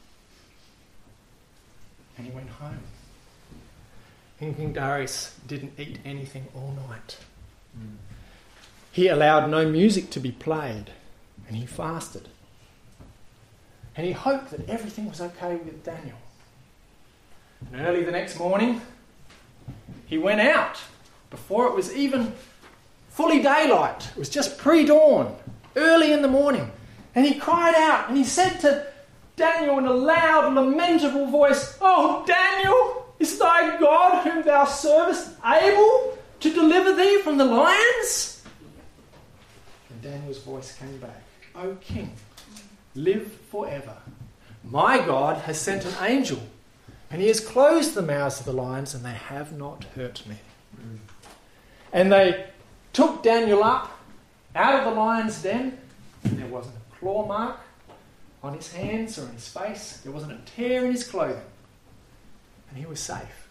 And he went home. And King Darius didn't eat anything all night. Mm. He allowed no music to be played, and he fasted. And he hoped that everything was okay with Daniel. And early the next morning, he went out before it was even fully daylight. It was just pre-dawn, early in the morning. And he cried out and he said to Daniel in a loud, lamentable voice, "Oh, Daniel, is thy God whom thou servest able to deliver thee from the lions?" And Daniel's voice came back, "O king, live forever. My God has sent an angel, and he has closed the mouths of the lions, and they have not hurt me." Mm. And they took Daniel up out of the lion's den. There wasn't a claw mark on his hands or on his face. There wasn't a tear in his clothing. And he was safe.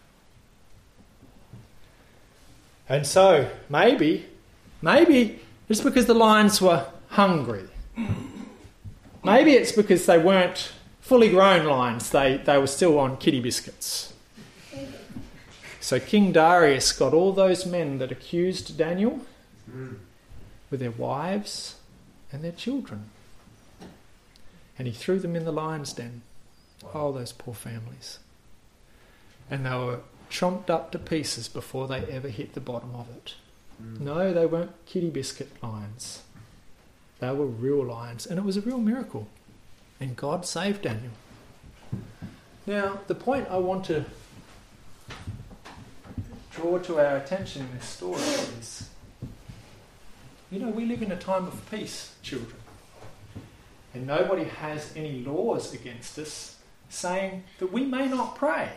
And so, maybe, maybe it's because the lions were hungry. Maybe it's because they weren't fully grown lions. They, they were still on kitty biscuits. So King Darius got all those men that accused Daniel with their wives and their children. And he threw them in the lion's den. Oh, those poor families. And they were chomped up to pieces before they ever hit the bottom of it. Mm. No, they weren't kitty biscuit lions. They were real lions. And it was a real miracle. And God saved Daniel. Now, the point I want to draw to our attention in this story is, you know, we live in a time of peace, children. And nobody has any laws against us saying that we may not pray.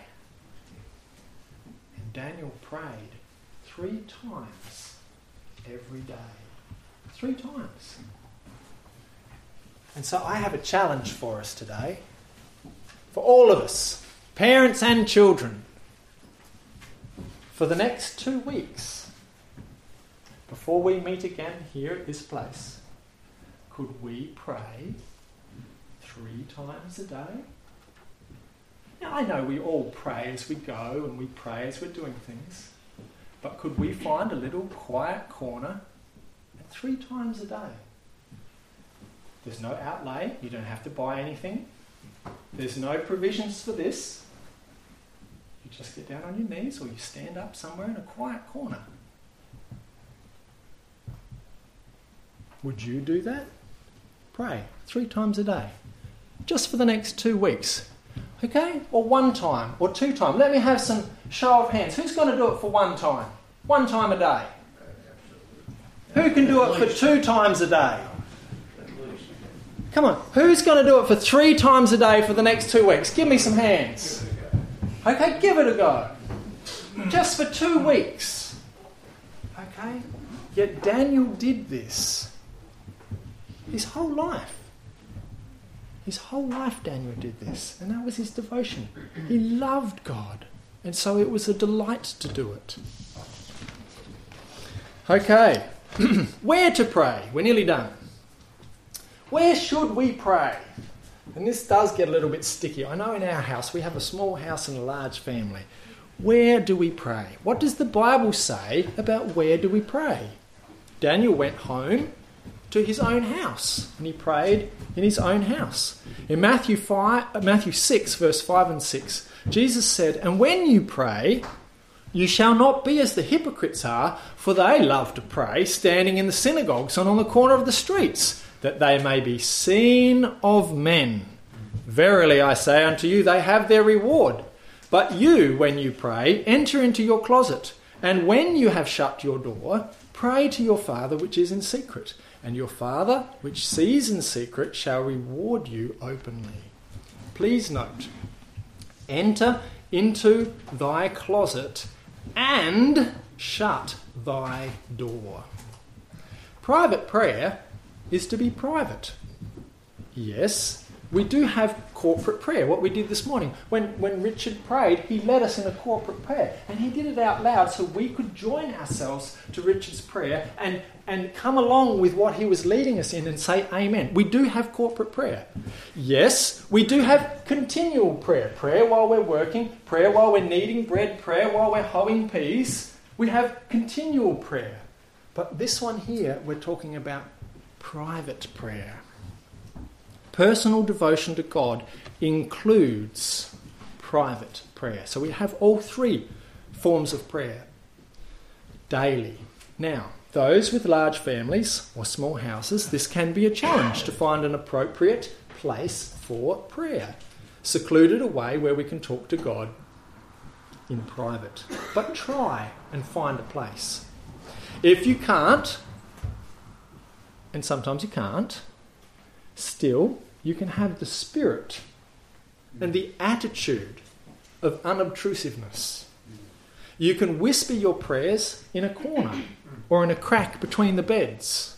And Daniel prayed three times every day. Three times. And so I have a challenge for us today. For all of us, parents and children. For the next two weeks, before we meet again here at this place, could we pray three times a day? Now, I know we all pray as we go and we pray as we're doing things, but could we find a little quiet corner and three times a day? There's no outlay. You don't have to buy anything. There's no provisions for this. You just get down on your knees or you stand up somewhere in a quiet corner. Would you do that? Pray three times a day. Just for the next two weeks. Okay? Or one time or two times. Let me have some show of hands. Who's going to do it for one time? One time a day. Who can do it for two times a day? Come on. Who's going to do it for three times a day for the next two weeks? Give me some hands. Okay, give it a go. Just for two weeks. Okay? Yet Daniel did this. His whole life. His whole life Daniel did this. And that was his devotion. He loved God. And so it was a delight to do it. Okay. Where to pray? We're nearly done. Where should we pray? And this does get a little bit sticky. I know in our house we have a small house and a large family. Where do we pray? What does the Bible say about where do we pray? Daniel went home to his own house and he prayed in his own house. In Matthew five, Matthew six, verse five and six, Jesus said, "And when you pray, you shall not be as the hypocrites are, for they love to pray, standing in the synagogues and on the corner of the streets, that they may be seen of men. Verily I say unto you, they have their reward. But you, when you pray, enter into your closet, and when you have shut your door, pray to your Father which is in secret, and your Father which sees in secret shall reward you openly." Please note, enter into thy closet and shut thy door. Private prayer is to be private. Yes, we do have corporate prayer, what we did this morning. When, when Richard prayed, he led us in a corporate prayer. And he did it out loud so we could join ourselves to Richard's prayer and, and come along with what he was leading us in and say amen. We do have corporate prayer. Yes, we do have continual prayer. Prayer while we're working, prayer while we're kneading bread, prayer while we're hoeing peas. We have continual prayer. But this one here, we're talking about private prayer. Personal devotion to God includes private prayer. So we have all three forms of prayer daily. Now, those with large families or small houses, this can be a challenge to find an appropriate place for prayer, secluded away where we can talk to God in private. But try and find a place. If you can't, and sometimes you can't, still you can have the spirit and the attitude of unobtrusiveness. You can whisper your prayers in a corner or in a crack between the beds.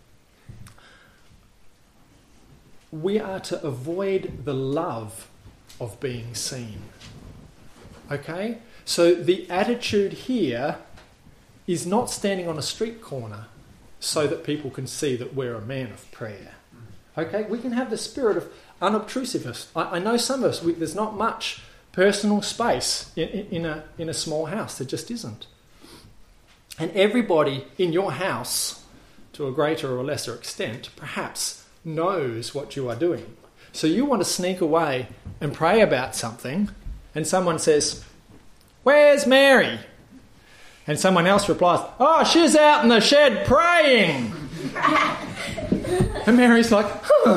We are to avoid the love of being seen. Okay? So the attitude here is not standing on a street corner so that people can see that we're a man of prayer. Okay? We can have the spirit of unobtrusiveness. I, I know some of us, we, there's not much personal space in, in, in, a, in a small house. There just isn't. And everybody in your house, to a greater or lesser extent, perhaps knows what you are doing. So you want to sneak away and pray about something, and someone says, "Where's Mary?" And someone else replies, "Oh, she's out in the shed praying." And Mary's like,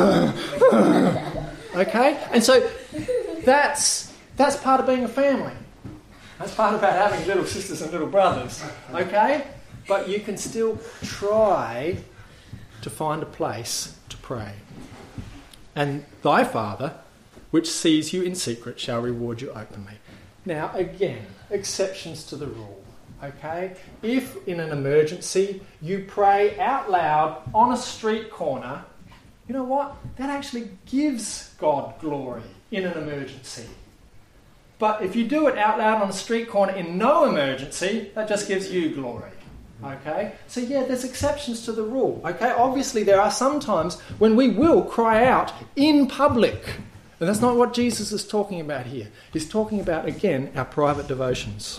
okay? And so that's that's part of being a family. That's part about having little sisters and little brothers, okay? But you can still try to find a place to pray. And thy Father, which sees you in secret, shall reward you openly. Now, again, exceptions to the rule, okay? If in an emergency you pray out loud on a street corner, you know what? That actually gives God glory in an emergency. But if you do it out loud on a street corner in no emergency, that just gives you glory. Okay? So yeah, there's exceptions to the rule. Okay? Obviously there are some times when we will cry out in public. And that's not what Jesus is talking about here. He's talking about, again, our private devotions.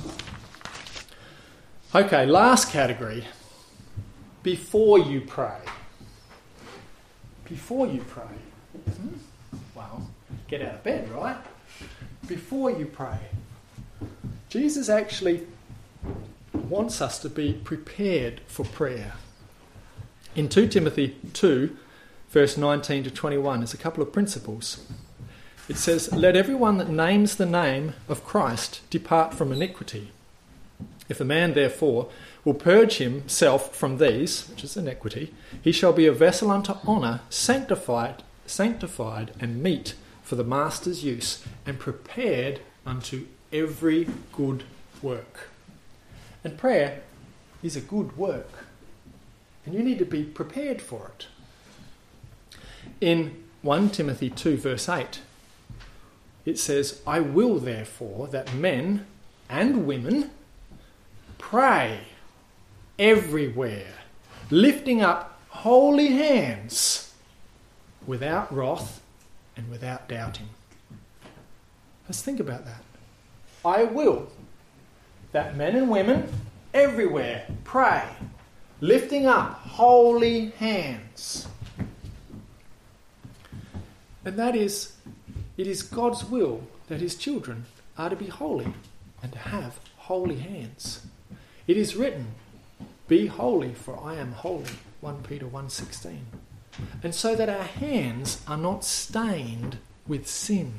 Okay, last category. Before you pray. Before you pray. Hmm? Well, get out of bed, right? Before you pray. Jesus actually wants us to be prepared for prayer. In Second Timothy two, verse nineteen to twenty-one, there's a couple of principles. It says, "Let everyone that names the name of Christ depart from iniquity. If a man therefore will purge himself from these," which is iniquity, "he shall be a vessel unto honour, sanctified, sanctified and meet for the master's use, and prepared unto every good work." And prayer is a good work. And you need to be prepared for it. In First Timothy two, verse eight, it says, "I will therefore that men and women pray everywhere, lifting up holy hands without wrath and without doubting." Let's think about that. I will that men and women everywhere pray, lifting up holy hands. And that is, it is God's will that his children are to be holy and to have holy hands. It is written, "Be holy, for I am holy," First Peter one sixteen. And so that our hands are not stained with sin.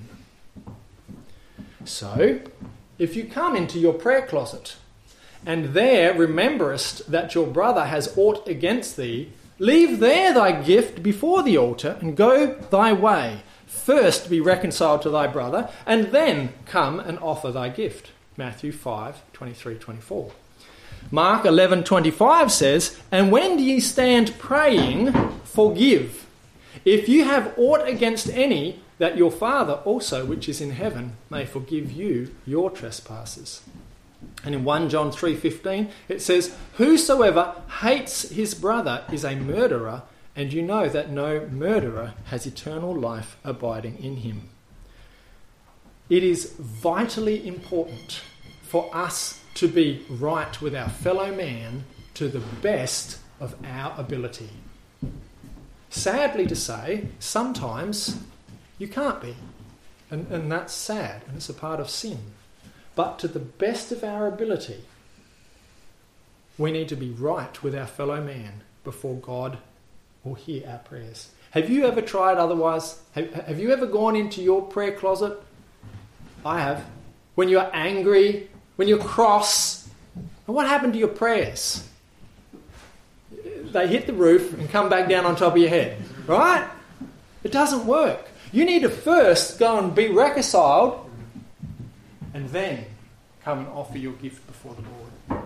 So, if you come into your prayer closet and there rememberest that your brother has aught against thee, leave there thy gift before the altar and go thy way. First be reconciled to thy brother, and then come and offer thy gift. Matthew five, twenty-three, twenty-four. Mark eleven, twenty-five says, "And when ye stand praying, forgive, if you have aught against any, that your Father also, which is in heaven, may forgive you your trespasses." And in First John three fifteen, it says, "Whosoever hates his brother is a murderer, and you know that no murderer has eternal life abiding in him." It is vitally important for us to be right with our fellow man to the best of our ability. Sadly to say, sometimes you can't be. And, and that's sad, and it's a part of sin. But to the best of our ability, we need to be right with our fellow man before God will hear our prayers. Have you ever tried otherwise? Have, have you ever gone into your prayer closet? I have. When you're angry, when you're cross, and what happened to your prayers? They hit the roof and come back down on top of your head, right? It doesn't work. You need to first go and be reconciled and then come and offer your gift before the Lord.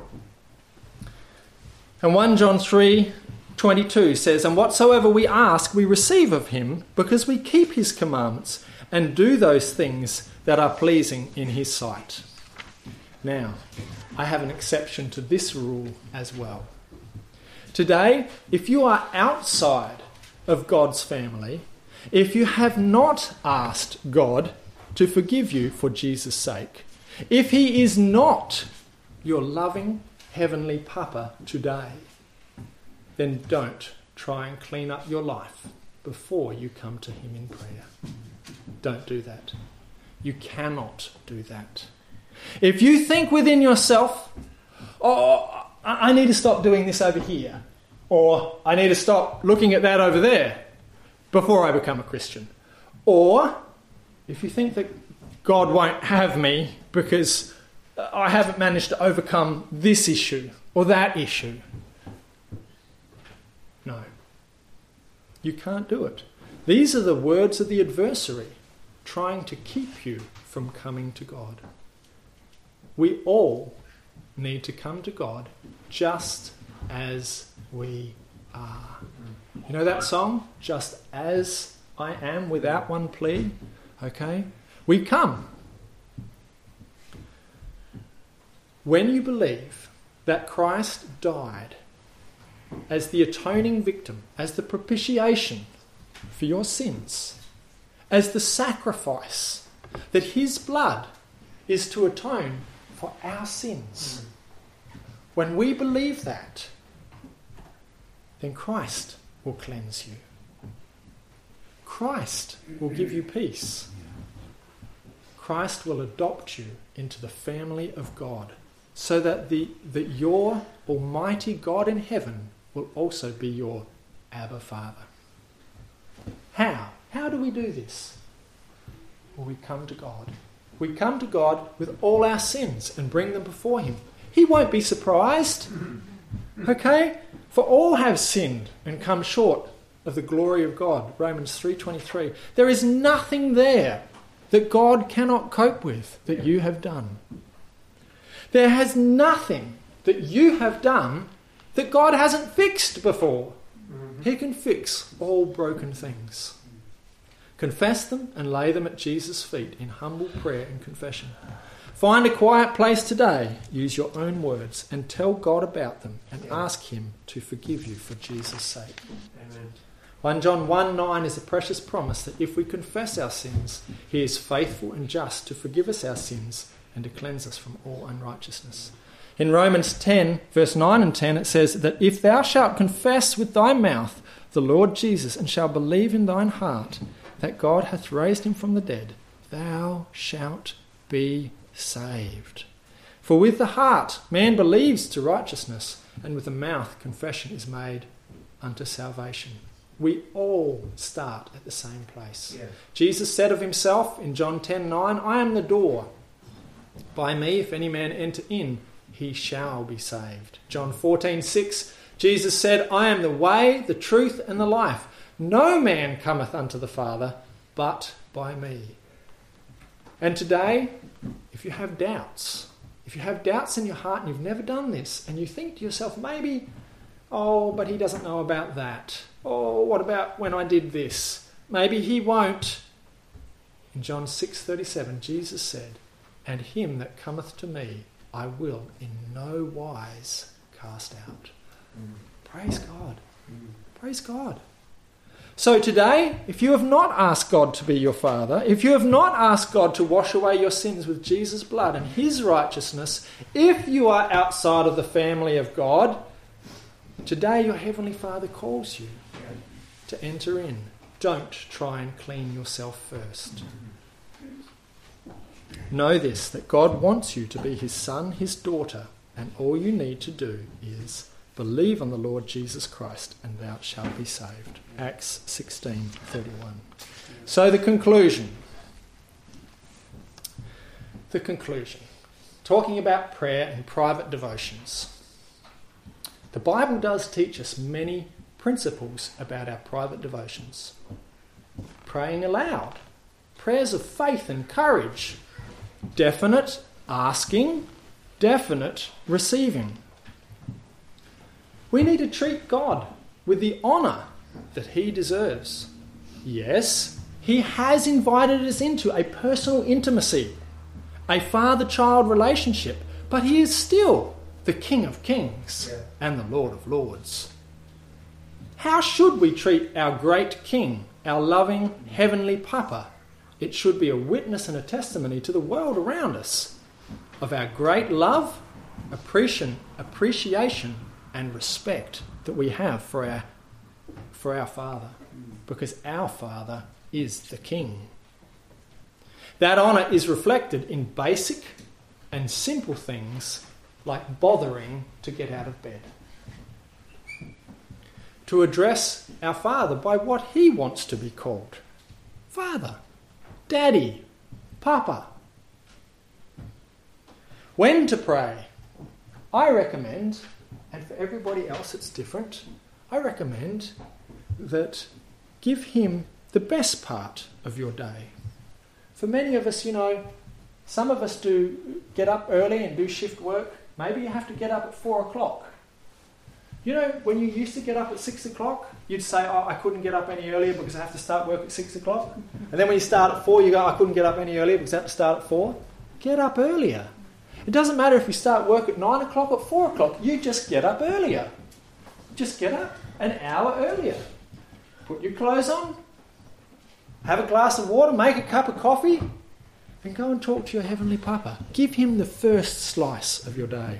And First John three twenty-two says, "And whatsoever we ask we receive of him, because we keep his commandments and do those things that are pleasing in his sight." Now, I have an exception to this rule as well. Today, if you are outside of God's family, if you have not asked God to forgive you for Jesus' sake, if he is not your loving heavenly Papa today, then don't try and clean up your life before you come to him in prayer. Don't do that. You cannot do that. If you think within yourself, oh, I need to stop doing this over here, or I need to stop looking at that over there before I become a Christian, or if you think that God won't have me because I haven't managed to overcome this issue or that issue, no, you can't do it. These are the words of the adversary trying to keep you from coming to God. We all need to come to God just as we are. You know that song? Just as I am, without one plea. Okay? We come. When you believe that Christ died as the atoning victim, as the propitiation for your sins, as the sacrifice, that his blood is to atone for our sins. When we believe that, then Christ will cleanse you. Christ will give you peace. Christ will adopt you into the family of God, so that the that your Almighty God in heaven will also be your Abba Father. How? How do we do this? Well, we come to God. We come to God with all our sins and bring them before him. He won't be surprised. Okay? For all have sinned and come short of the glory of God. Romans three twenty-three. There is nothing there that God cannot cope with that you have done. There has nothing that you have done that God hasn't fixed before. He can fix all broken things. Confess them and lay them at Jesus' feet in humble prayer and confession. Find a quiet place today, use your own words, and tell God about them and ask him to forgive you for Jesus' sake. Amen. First John one nine is a precious promise that if we confess our sins, he is faithful and just to forgive us our sins and to cleanse us from all unrighteousness. In Romans ten, verse nine and ten, it says that if thou shalt confess with thy mouth the Lord Jesus and shalt believe in thine heart that God hath raised him from the dead, thou shalt be saved. For with the heart man believes to righteousness, and with the mouth confession is made unto salvation. We all start at the same place. Yeah. Jesus said of himself in John ten nine, I am the door. By me, if any man enter in, he shall be saved. John fourteen six, Jesus said, I am the way, the truth, and the life. No man cometh unto the Father but by me. And today, if you have doubts, if you have doubts in your heart and you've never done this, and you think to yourself, maybe, oh, but he doesn't know about that. Oh, what about when I did this? Maybe he won't. In John six thirty-seven, Jesus said, and him that cometh to me, I will in no wise cast out. Mm. Praise God. Mm. Praise God. So today, if you have not asked God to be your Father, if you have not asked God to wash away your sins with Jesus' blood and his righteousness, if you are outside of the family of God, today your Heavenly Father calls you. to enter in. Don't try and clean yourself first. Know this, that God wants you to be his son, his daughter, and all you need to do is believe on the Lord Jesus Christ and thou shalt be saved. Acts sixteen thirty-one. So the conclusion. The conclusion. Talking about prayer and private devotions. The Bible does teach us many principles about our private devotions. Praying aloud. Prayers of faith and courage. Definite asking. Definite receiving. We need to treat God with the honour that he deserves. Yes, he has invited us into a personal intimacy, a father-child relationship, but he is still the King of Kings yeah. and the Lord of Lords. How should we treat our great King, our loving heavenly Papa? It should be a witness and a testimony to the world around us of our great love, appreciation, appreciation and respect that we have for our, for our Father, because our Father is the King. That honour is reflected in basic and simple things like bothering to get out of bed. To address our Father by what he wants to be called. Father, Daddy, Papa. When to pray? I recommend, and for everybody else it's different, I recommend that give him the best part of your day. For many of us, you know, some of us do get up early and do shift work. Maybe you have to get up at four o'clock. You know, when you used to get up at six o'clock, you'd say, oh, I couldn't get up any earlier because I have to start work at six o'clock. And then when you start at four, you go, I couldn't get up any earlier because I have to start at four. Get up earlier. It doesn't matter if you start work at nine o'clock or four o'clock. You just get up earlier. Just get up an hour earlier. Put your clothes on. Have a glass of water. Make a cup of coffee. And go and talk to your Heavenly Papa. Give him the first slice of your day.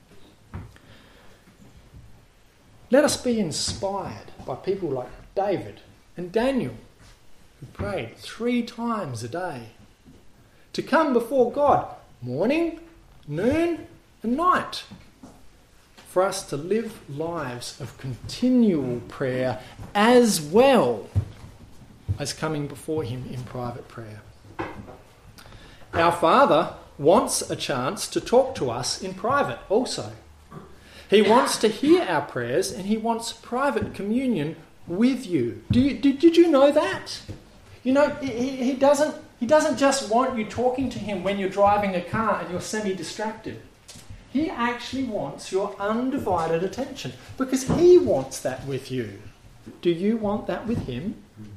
Let us be inspired by people like David and Daniel, who prayed three times a day to come before God morning, noon and night, for us to live lives of continual prayer as well as coming before him in private prayer. Our Father wants a chance to talk to us in private also. He wants to hear our prayers and he wants private communion with you. Do you did, did you know that? You know, he, he doesn't he doesn't just want you talking to him when you're driving a car and you're semi-distracted. He actually wants your undivided attention because he wants that with you. Do you want that with him?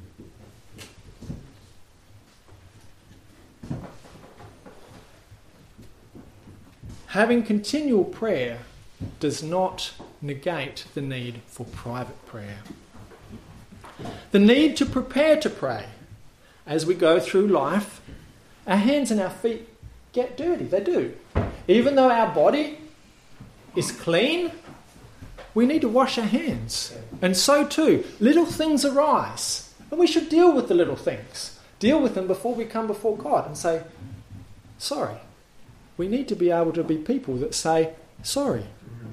Having continual prayer does not negate the need for private prayer. The need to prepare to pray. As we go through life, our hands and our feet get dirty. They do. Even though our body is clean, we need to wash our hands. And so too, little things arise. And we should deal with the little things. Deal with them before we come before God and say, sorry. We need to be able to be people that say, sorry.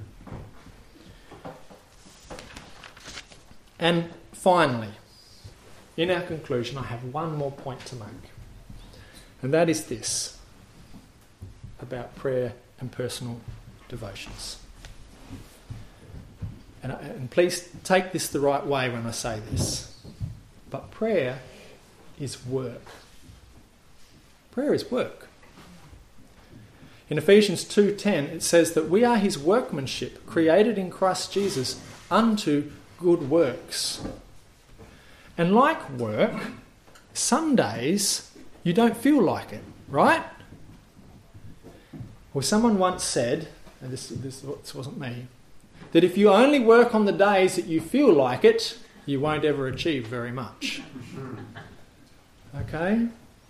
And finally, in our conclusion, I have one more point to make. And that is this, about prayer and personal devotions. And, and please take this the right way when I say this. But prayer is work. Prayer is work. In Ephesians two ten, it says that we are his workmanship, created in Christ Jesus unto good works. And like work, some days you don't feel like it, right? Well, someone once said, and this, this, this wasn't me, that if you only work on the days that you feel like it, you won't ever achieve very much. Okay?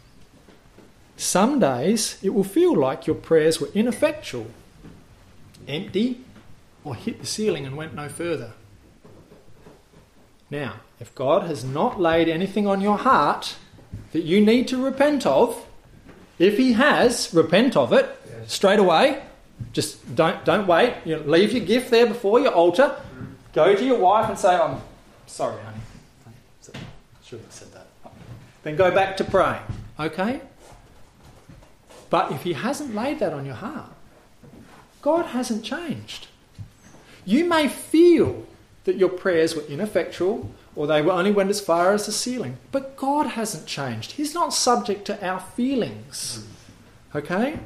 Some days it will feel like your prayers were ineffectual, empty, or hit the ceiling and went no further. Now, if God has not laid anything on your heart that you need to repent of, if he has, repent of it yes. straight away. Just don't don't wait. You know, leave your gift there before your altar. Mm. Go to your wife and say, I'm sorry, honey. I should have said that. Then go back to praying. Okay? But if he hasn't laid that on your heart, God hasn't changed. You may feel that your prayers were ineffectual or they were only went as far as the ceiling. But God hasn't changed. He's not subject to our feelings. Okay?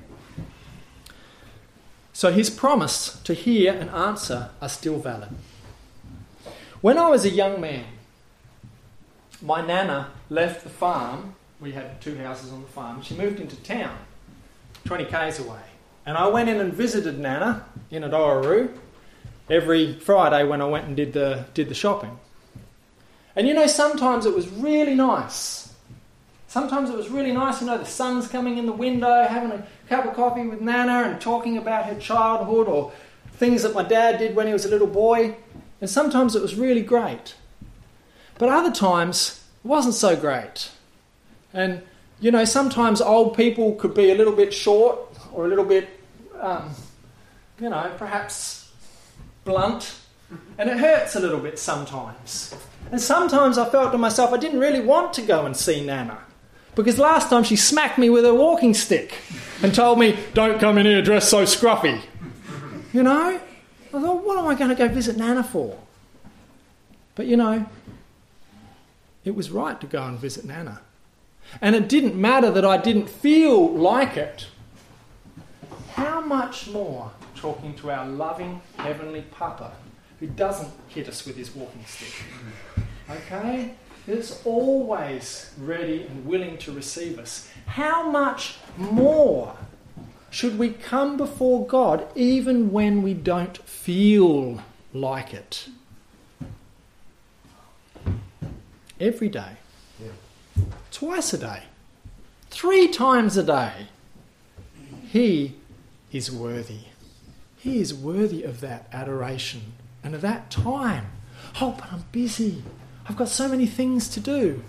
So his promise to hear and answer are still valid. When I was a young man, my nana left the farm. We had two houses on the farm. She moved into town, twenty kays away. And I went in and visited Nana in Adoraroo every Friday when I went and did the did the shopping. And you know, sometimes it was really nice. Sometimes it was really nice, you know, the sun's coming in the window, having a cup of coffee with Nana and talking about her childhood or things that my dad did when he was a little boy. And sometimes it was really great. But other times, it wasn't so great. And, you know, sometimes old people could be a little bit short or a little bit, um, you know, perhaps blunt. And it hurts a little bit sometimes. And sometimes I felt to myself, I didn't really want to go and see Nana. Because last time she smacked me with her walking stick and told me, don't come in here dressed so scruffy. You know? I thought, what am I going to go visit Nana for? But you know, it was right to go and visit Nana. And it didn't matter that I didn't feel like it. How much more talking to our loving Heavenly Papa who doesn't hit us with his walking stick. Okay? Is always ready and willing to receive us. How much more should we come before God even when we don't feel like it? Every day. Yeah. Twice a day. Three times a day. He is worthy. He is worthy of that adoration and of that time. Oh, but I'm busy. I've got so many things to do.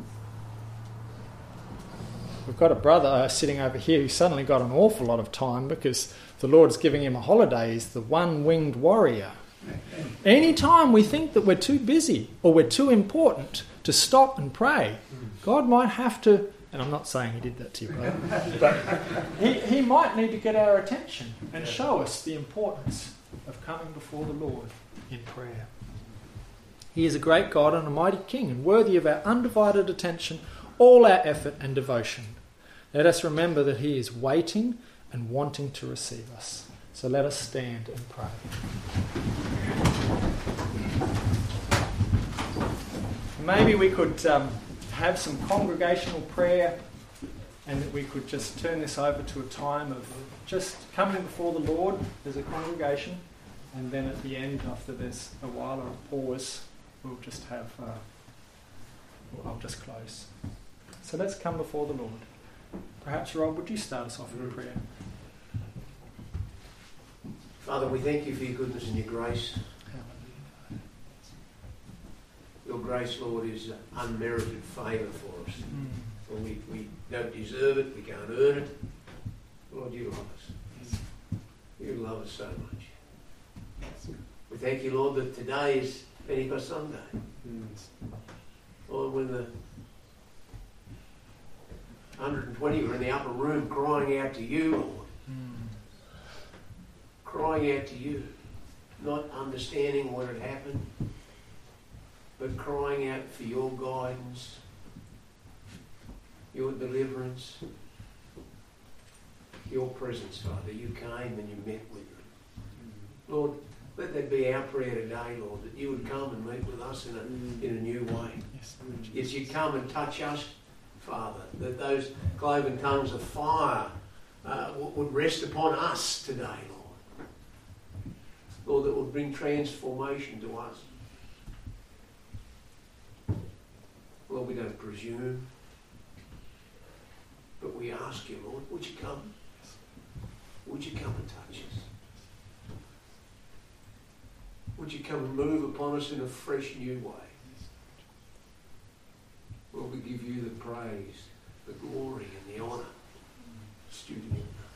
We've got a brother uh, sitting over here who suddenly got an awful lot of time because the Lord's giving him a holiday. He's the one-winged warrior. Any time we think that we're too busy or we're too important to stop and pray, God might have to, and I'm not saying he did that to you, brother, but he, he might need to get our attention and show us the importance of coming before the Lord in prayer. He is a great God and a mighty King and worthy of our undivided attention, all our effort and devotion. Let us remember that he is waiting and wanting to receive us. So let us stand and pray. Maybe we could um, have some congregational prayer and that we could just turn this over to a time of just coming before the Lord as a congregation, and then at the end, after there's a while or a pause, we'll just have, uh, well, I'll just close. So let's come before the Lord. Perhaps, Rob, would you start us off in prayer? Father, we thank you for your goodness and your grace. Your grace, Lord, is unmerited favour for us. Mm. And we, we don't deserve it, we can't earn it. Lord, you love us. You love us so much. We thank you, Lord, that today is Pentecost Sunday. Mm. Lord, when the one hundred twenty were in the upper room crying out to you, Lord. Mm. Crying out to you. Not understanding what had happened, but crying out for your guidance, your deliverance, your presence, Father. You came and you met with them. Mm. Lord, let that be our prayer today, Lord, that you would come and meet with us in a, in a new way. Yes, yes, you come and touch us, Father, that those cloven tongues of fire uh, would rest upon us today, Lord. Lord, that would bring transformation to us. Lord, we don't presume, but we ask you, Lord, would you come? Would you come and touch us? Would you come and move upon us in a fresh new way? Lord, we give you the praise, the glory and the honour. Student.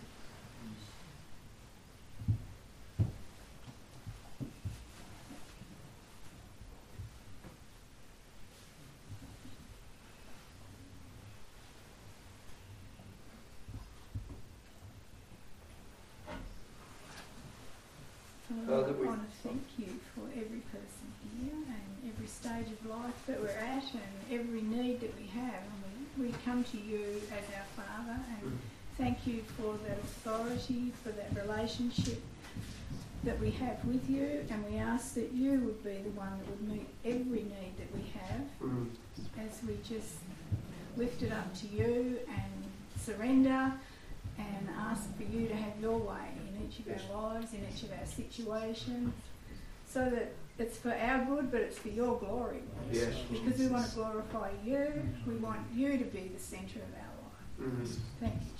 Father, we want to thank you for every person here and every stage of life that we're at and every need that we have. And we, we come to you as our Father and thank you for that authority, for that relationship that we have with you, and we ask that you would be the one that would meet every need that we have as we just lift it up to you and surrender and ask for you to have your way in each of our lives, in each of our situations, so that it's for our good, but it's for your glory, Lord. Yes. Because we want to glorify you, we want you to be the centre of our life. Mm-hmm. Thank you.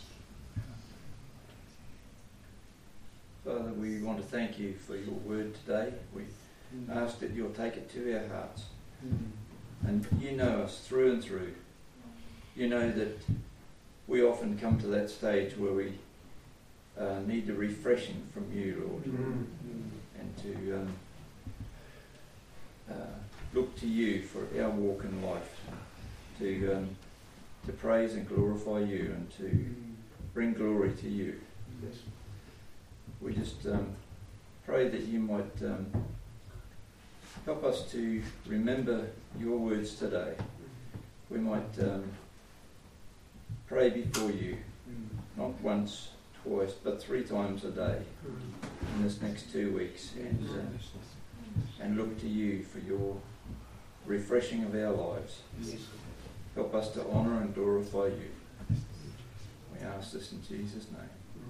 Father, we want to thank you for your word today. We mm-hmm. ask that you'll take it to our hearts. Mm-hmm. And you know us through and through. You know that we often come to that stage where we uh, need the refreshing from you, Lord, mm-hmm. and to um, uh, look to you for our walk in life, to um, to praise and glorify you, and to bring glory to you. Yes. We just um, pray that you might um, help us to remember your words today. We might um, pray before you, not once, twice, but three times a day in this next two weeks, and uh, and look to you for your refreshing of our lives. Help us to honour and glorify you. We ask this in Jesus' name.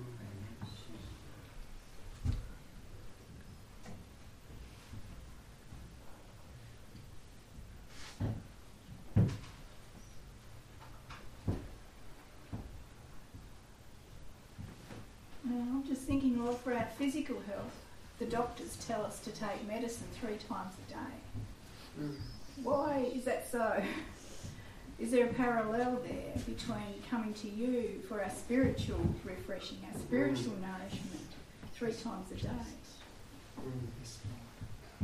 I'm just thinking, Lord, for our physical health, the doctors tell us to take medicine three times a day. Mm. Why is that so? Is there a parallel there between coming to you for our spiritual refreshing, our spiritual mm. nourishment, three times a day? Mm.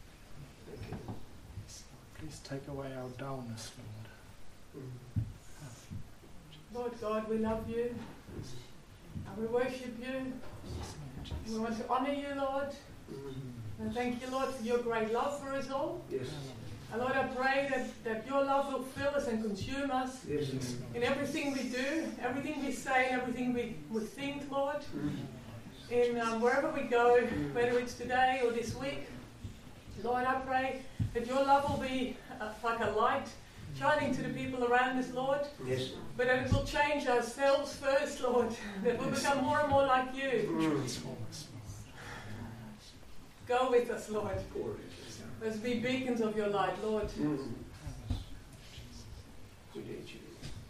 Please take away our dullness, Lord. Mm. Lord God, we love you. And we worship you. We want to honour you, Lord. Mm-hmm. And thank you, Lord, for your great love for us all. Yes. And Lord, I pray that, that your love will fill us and consume us. Yes. In everything we do, everything we say, and everything we, we think, Lord. Mm-hmm. In um, wherever we go, whether it's today or this week. Lord, I pray that your love will be uh, like a light shining to the people around us, Lord. Yes. But that it will change ourselves first, Lord. That we'll become more and more like you. Mm. Go with us, Lord. Let's be beacons of your light, Lord. Mm. We need you.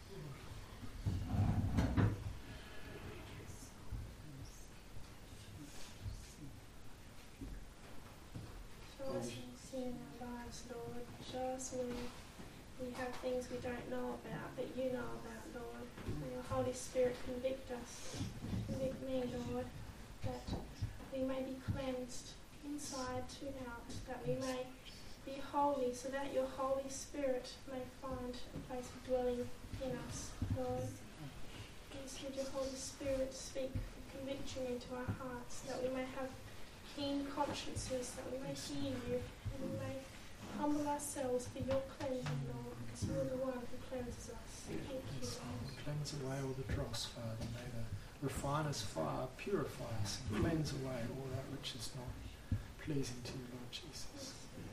Show us sin in our lives, Lord. Show us when we have things we don't know about, but you know about, Lord. May your Holy Spirit convict us, convict me, Lord, that we may be cleansed inside to out, that we may be holy, so that your Holy Spirit may find a place of dwelling in us, Lord. Please let your Holy Spirit speak conviction into our hearts, that we may have keen consciences, that we may hear you, and we may humble ourselves for your cleansing, Lord, because you are the one who cleanses us. Thank you, Lord. Cleanse away all the dross, Father. May the refiner's fire purify us and cleanse away all that which is not pleasing to you, Lord Jesus.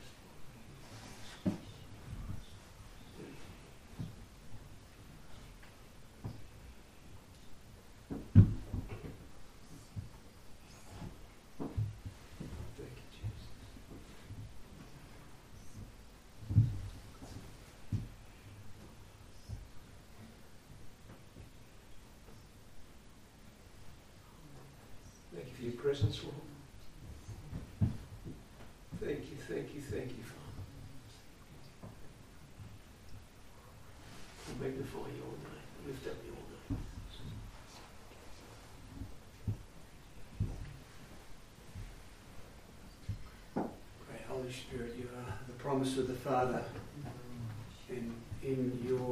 Thank you for your presence, Lord. Thank you, thank you, thank you, Magnify your name. Lift up your name. Great Holy Spirit, you are the promise of the Father, and in your